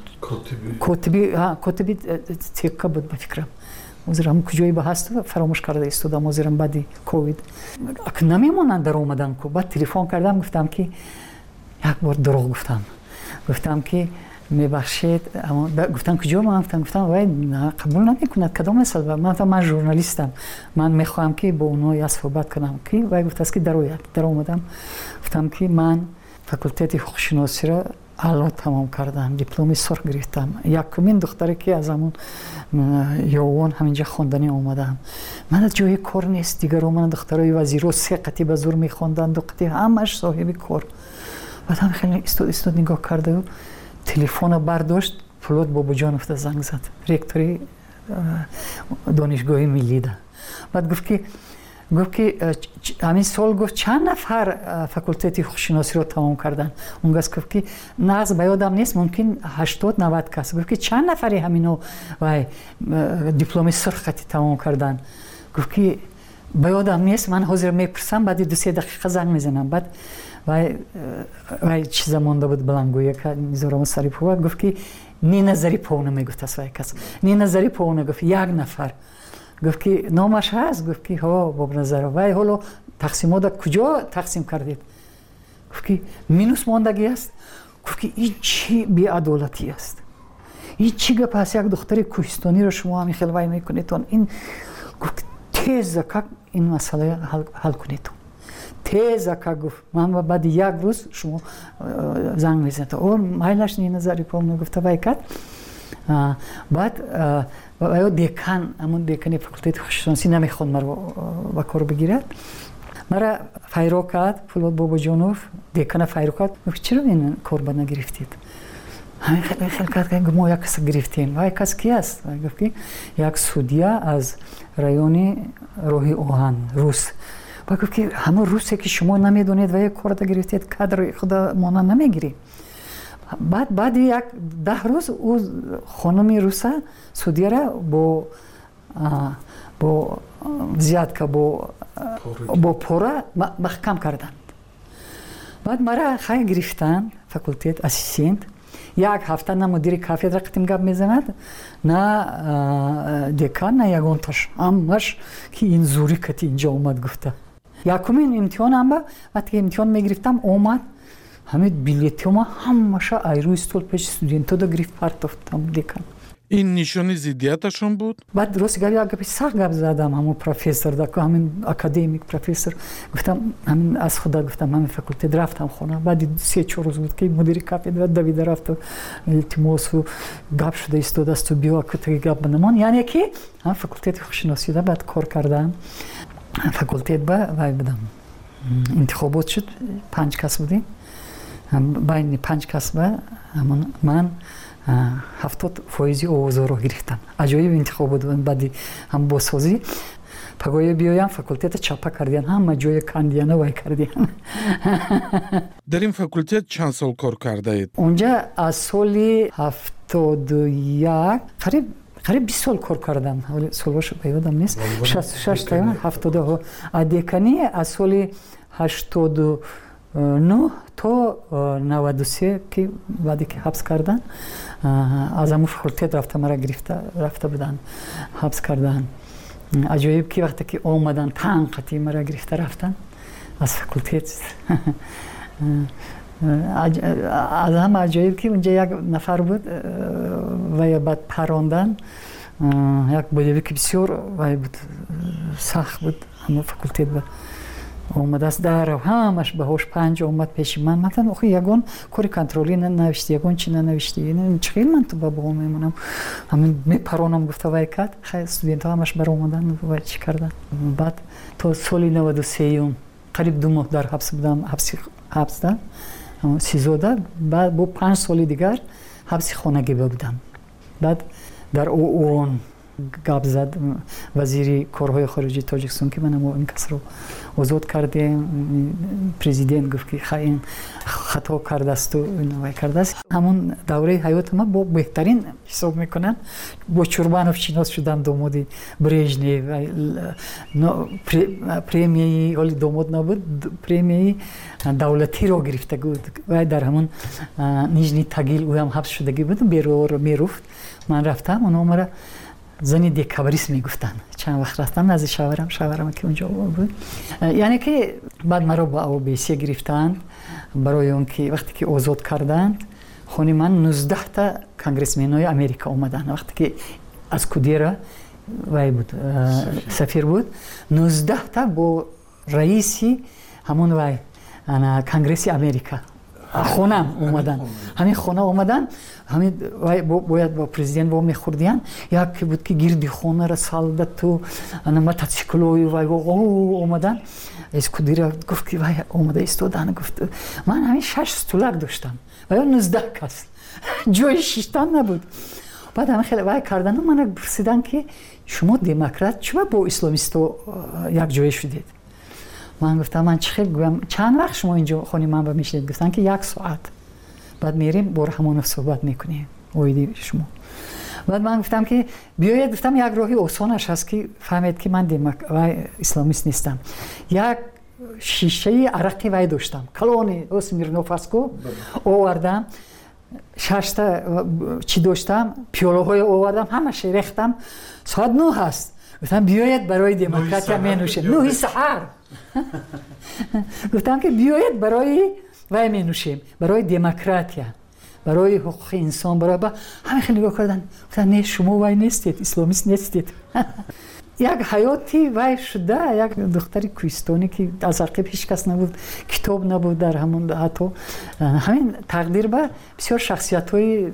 کاتبی تیکا بود به فکرم. وزیرم کجایی به هست فراموش کرده استودم وزیرم بعدی کووید. نمیمونن در اومدن که بعد تلفن کردم گفتم که یک بار دروغ گفتم که میبخشید. گفتم کجا؟ من گفتم وای قبول نمیکند کدام مثال. من ژورنالیستم، من میخوام که با اونها صحبت کنم. که وای گفت است که در اومدم گفتم که من فاکولته حقوق شناسی را اعلا تمام کردم، دیپلم سرخ گرفتم. یکمین دختری که از همون یوان همینجا خواندنی اومدم. من از جای کار نیست دیگر. من دخترای وزیرو 3 قطعه به زور میخواندن، 2 قطعه همش صاحب کار. بعد هم خیلی استاد نگاه کرده و تلفن برداشت. فولاد باباجانوف زنگ زد، رکتوری دانشگاه ملی ده. بعد گفت که همین سال گفت چند نفر فاکولته حقوق شناسی رو تمام کردن. اون گفت که نقص به یادم نیست، ممکن 80-90 کس. گفت که چند نفری همینو و دیپلم سرختی تمام کردن. گفت که به یادم نیست، من حاضر میپرسم بعد 2-3 دقیقه زنگ میزنم. بعد و چیز مونده بود بلنگویه که نیزارم سری پوه. گفت که نی نظری پونه میگفت از وای کس نی نظری پونه. گفت یک نفر. گفت که نامش هست؟ گفت که ها باب نظر. وای حالا تقسیمات کجا تقسیم کردید؟ گفت که مینوس ماندگی است. گفت که این چی بی‌عدالتی است؟ این چی گپ است؟ یک دختر کوهستانی رو شما همین خیلی وای میکنید. این گفت تیز که این مسئله حل کنید. تیز که گفت من بعد یک روز شما زنگ میزنید. اون مایلش نی نظری پونه گفت وای کد. بعد و دیکان همون دیکانی فاکولته حقوق شناسی نمیخواد مرا با کار بگیرد. مرا فایرو کرد فولاد باباجانوف، دیکان فایرو کرد. گفت چرا این کار با نگرفتید؟ همین خیلی کرد که ما یک کس گرفتیم. و یک کس کی است؟ گفت که یک سودیا از رایون روحی اوهان روس. و گفت که همون روسی که شما نمیدونید و یک کار گرفتید کادر خدا مانا نمیگیری. بعد یک 10 روز او خانمی روسا سودیا را با زیاد که با پورا محکم کردند. بعد مرا خیلی گرفتن فاکولته اسیستنت. یک هفته نه مدیر کافدرا قطیم گپ میزند نه دکان نه یگانتاش همش که این زوری کتی اینجا اومد گفته. یکمین امتحانم با وقتی امتحان میگرفتم اومد همین بلیتیوم همشه ایرو استول پیش استودنتا دا گرفت پرتافتم دکان. این نشانی ضدیتشون بود؟ بعد درست گفت سخت گپ زدم همون پروفسور دا همین اکادمیک پروفسور. گفتم همین از خدا گفتم همین فاکولته رفتم خونه. بعد 3-4 روز بود که مدیر کافدرا دویده رفت و التماس و گپ شده استاد است و بیا که گپ بنمان. یعنی که هم فاکولته حقوق شناسی دا بعد کار کردم. فاکولته با وای بودم. انتخابات شد 5 کس بودیم. بین 5 کس با من 70% آوازها رو گرفتم. عجایب انتخاب بود. بعدی هم بازسازی пагоя биёям факултета чапа кардиан ҳама ҷоя кандияна вай кардиан. дар ин факултет чанд сол кор кардаед? онҷа аз соли 71 қариб 20 сол кор кардам. солҳош ба ёдам нест. 66 та 70 а декани аз соли 89 то 93 ки баъде ки ҳабс кардан аз ҳамун факултет рафта мара рафта будан ҳабс кардан. аҷоиб ки вақте ки омадан танқати мара гирифта рафтан аз факултет. аз ҳама аҷоиб ки унҷа як нафар буд вай баъд парондан як бояви ки бисёр вай буд сахт буд ҳамун факултет буд омадааст дарав ҳамаш баҳош 5 омад пеши ман гуфтам охи ягон кори контролӣ нанавишти ягон чи нанавишти чӣ хел ман ту ба боғ мемонам ҳамин мепаронам гуфта вай кард хай студентҳо ҳамаш баромадан вай чӣ кардан баъд то соли 93 қариб 2 моҳ дар ҳабс будам ҳабсда сизода баъд бо 5 соли дигар ҳабси хонагӣ будам баъд дар оон гап зад вазири корҳои хориҷии тоҷикистон ки манам ин касро озод кардем президент гуфт ки ин хато кардаасту инвай кардааст ҳамун давраи ҳаёти ман бо беҳтарин ҳисоб мекунанд бо чурбанов шинос шудам домоди брежнев премияи оли домод набуд премияи давлатиро гирифта буд вай дар ҳамун нижни тагил ӯям ҳабс шудагӣ буд беруор меруфт ман рафтам онҳо мара зани декабрист мегуфтанд чанд вақт рафтам назди шаварам ки унҷо буд яъне ки баъд маро ба ОБС гирифтанд барои он ки вақте ки озод карданд хони ман 19 та конгрессменҳои Америка омаданд вақте ки аз Кудера вай буд сафир буд 19 та бо раиси ҳамон вай конгресси Америка хонам омадан ҳамин хона омадан ҳамин бояд ба президент во мехӯрдиян як ки буд ки гирди хонара салдату мотоциклои вай омадан из Кудира гуфт ки вай омада истодан гуфт ман ҳамин 6 стулак доштам ва 19 кас ҷои шиштан набуд баъд ҳамин хеле вай кардану мана пурсидан ки шумо демократ чиба бо исломисто як ҷоя шудед ман гуфтам ман чӣ хел гӯям чанд вақт шумо инҷо хони ман ба мешинед гуфтанд ки 1 соат баъд мерим бо Раҳмонов суҳбат мекунем оиди шумо баъд ман гуфтам ки биёед гуфтам як роҳи осонаш ҳаст ки фаҳмед ки ман вай исломист нестам як шишаи арақи вай доштам калони Смирнов астку овардам 6 та чӣ доштам пиёлаҳое овардам ҳамаша рехтам соат 9 ҳаст гуфтам биёед барои демократия менӯшем 9 саҳар гуфтам ки биёед барои вай менӯшем барои демократия барои ҳуқуқи инсон барои ба ҳамин хел нигоҳ кардан гуфтам не шумо вай нестед исломист нестед як ҳаёти вай шуда як духтари кӯҳистоне ки аз ақиб ҳеҷ кас набуд китоб набуд дар ҳамон ҳатто ҳамин тақдир ба бисёр шахсиятҳои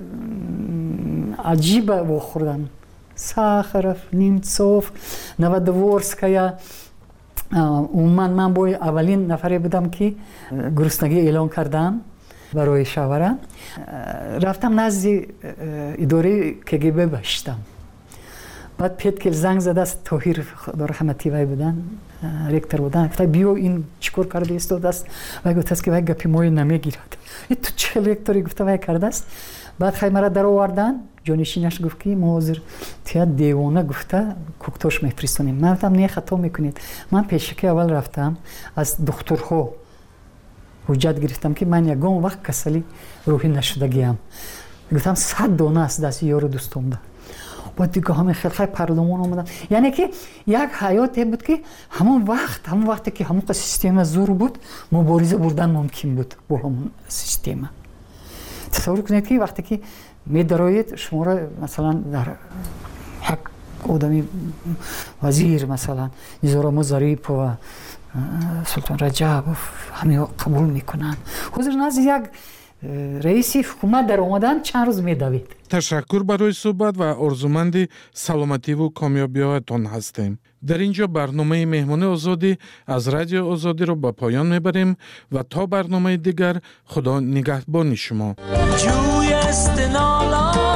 аҷиба вохӯрдан Сахаров, Немцов, Новодворская. Ман бо аввалин нафаре будам ки гуруснагӣ эълон кардам барои шавара. Рафтам назди идораи КГБ баштам. баъд Петкел занг задааст, Тоҳир худо раҳмати вай будан, ректор будан. Гуфта биё ин чӣ кор карда истодааст? Вай гуфтааст ки вай гапи мои намегирад. Ту чӣ хел ректори гуфта вай кардааст? баъд хай мара даровардан, ҷонишинаш гуфт ки мо ҳозир тия девона гуфта куктош мефиристонем. Ман гуфтам не хато мекунед. Ман пешаки аввал рафтам аз духтурҳо ҳуҷҷат гирифтам ки ман ягон вақт касали рӯҳӣ нашудагиам. Гуфтам 100 дона аст дасти ёру дӯстомда. баъд дига ҳамин хел хай парлумон омадам. Яъне ки як ҳаёте буд ки ҳамон вақте ки ҳамон система зур буд, мубориза бурдан мумкин буд бо ҳамон система. тасаввур кунед ки вақте ки медароед шуморо масалан дар як одами вазир масалан Низораму Зарипова, Султон Раҷабов ҳамиҳо қабул мекунанд. ҳозир назди як раиси ҳукумат дар омадан чанд рӯз медавед. ташаккур барои суҳбат ва орзуманди саломативу комёбиҳоятон ҳастем. дар ин ҷо барномаи меҳмони озодӣ аз радиои озодиро ба поён мебарем ва то барномаи дигар худо нигаҳбони шумо.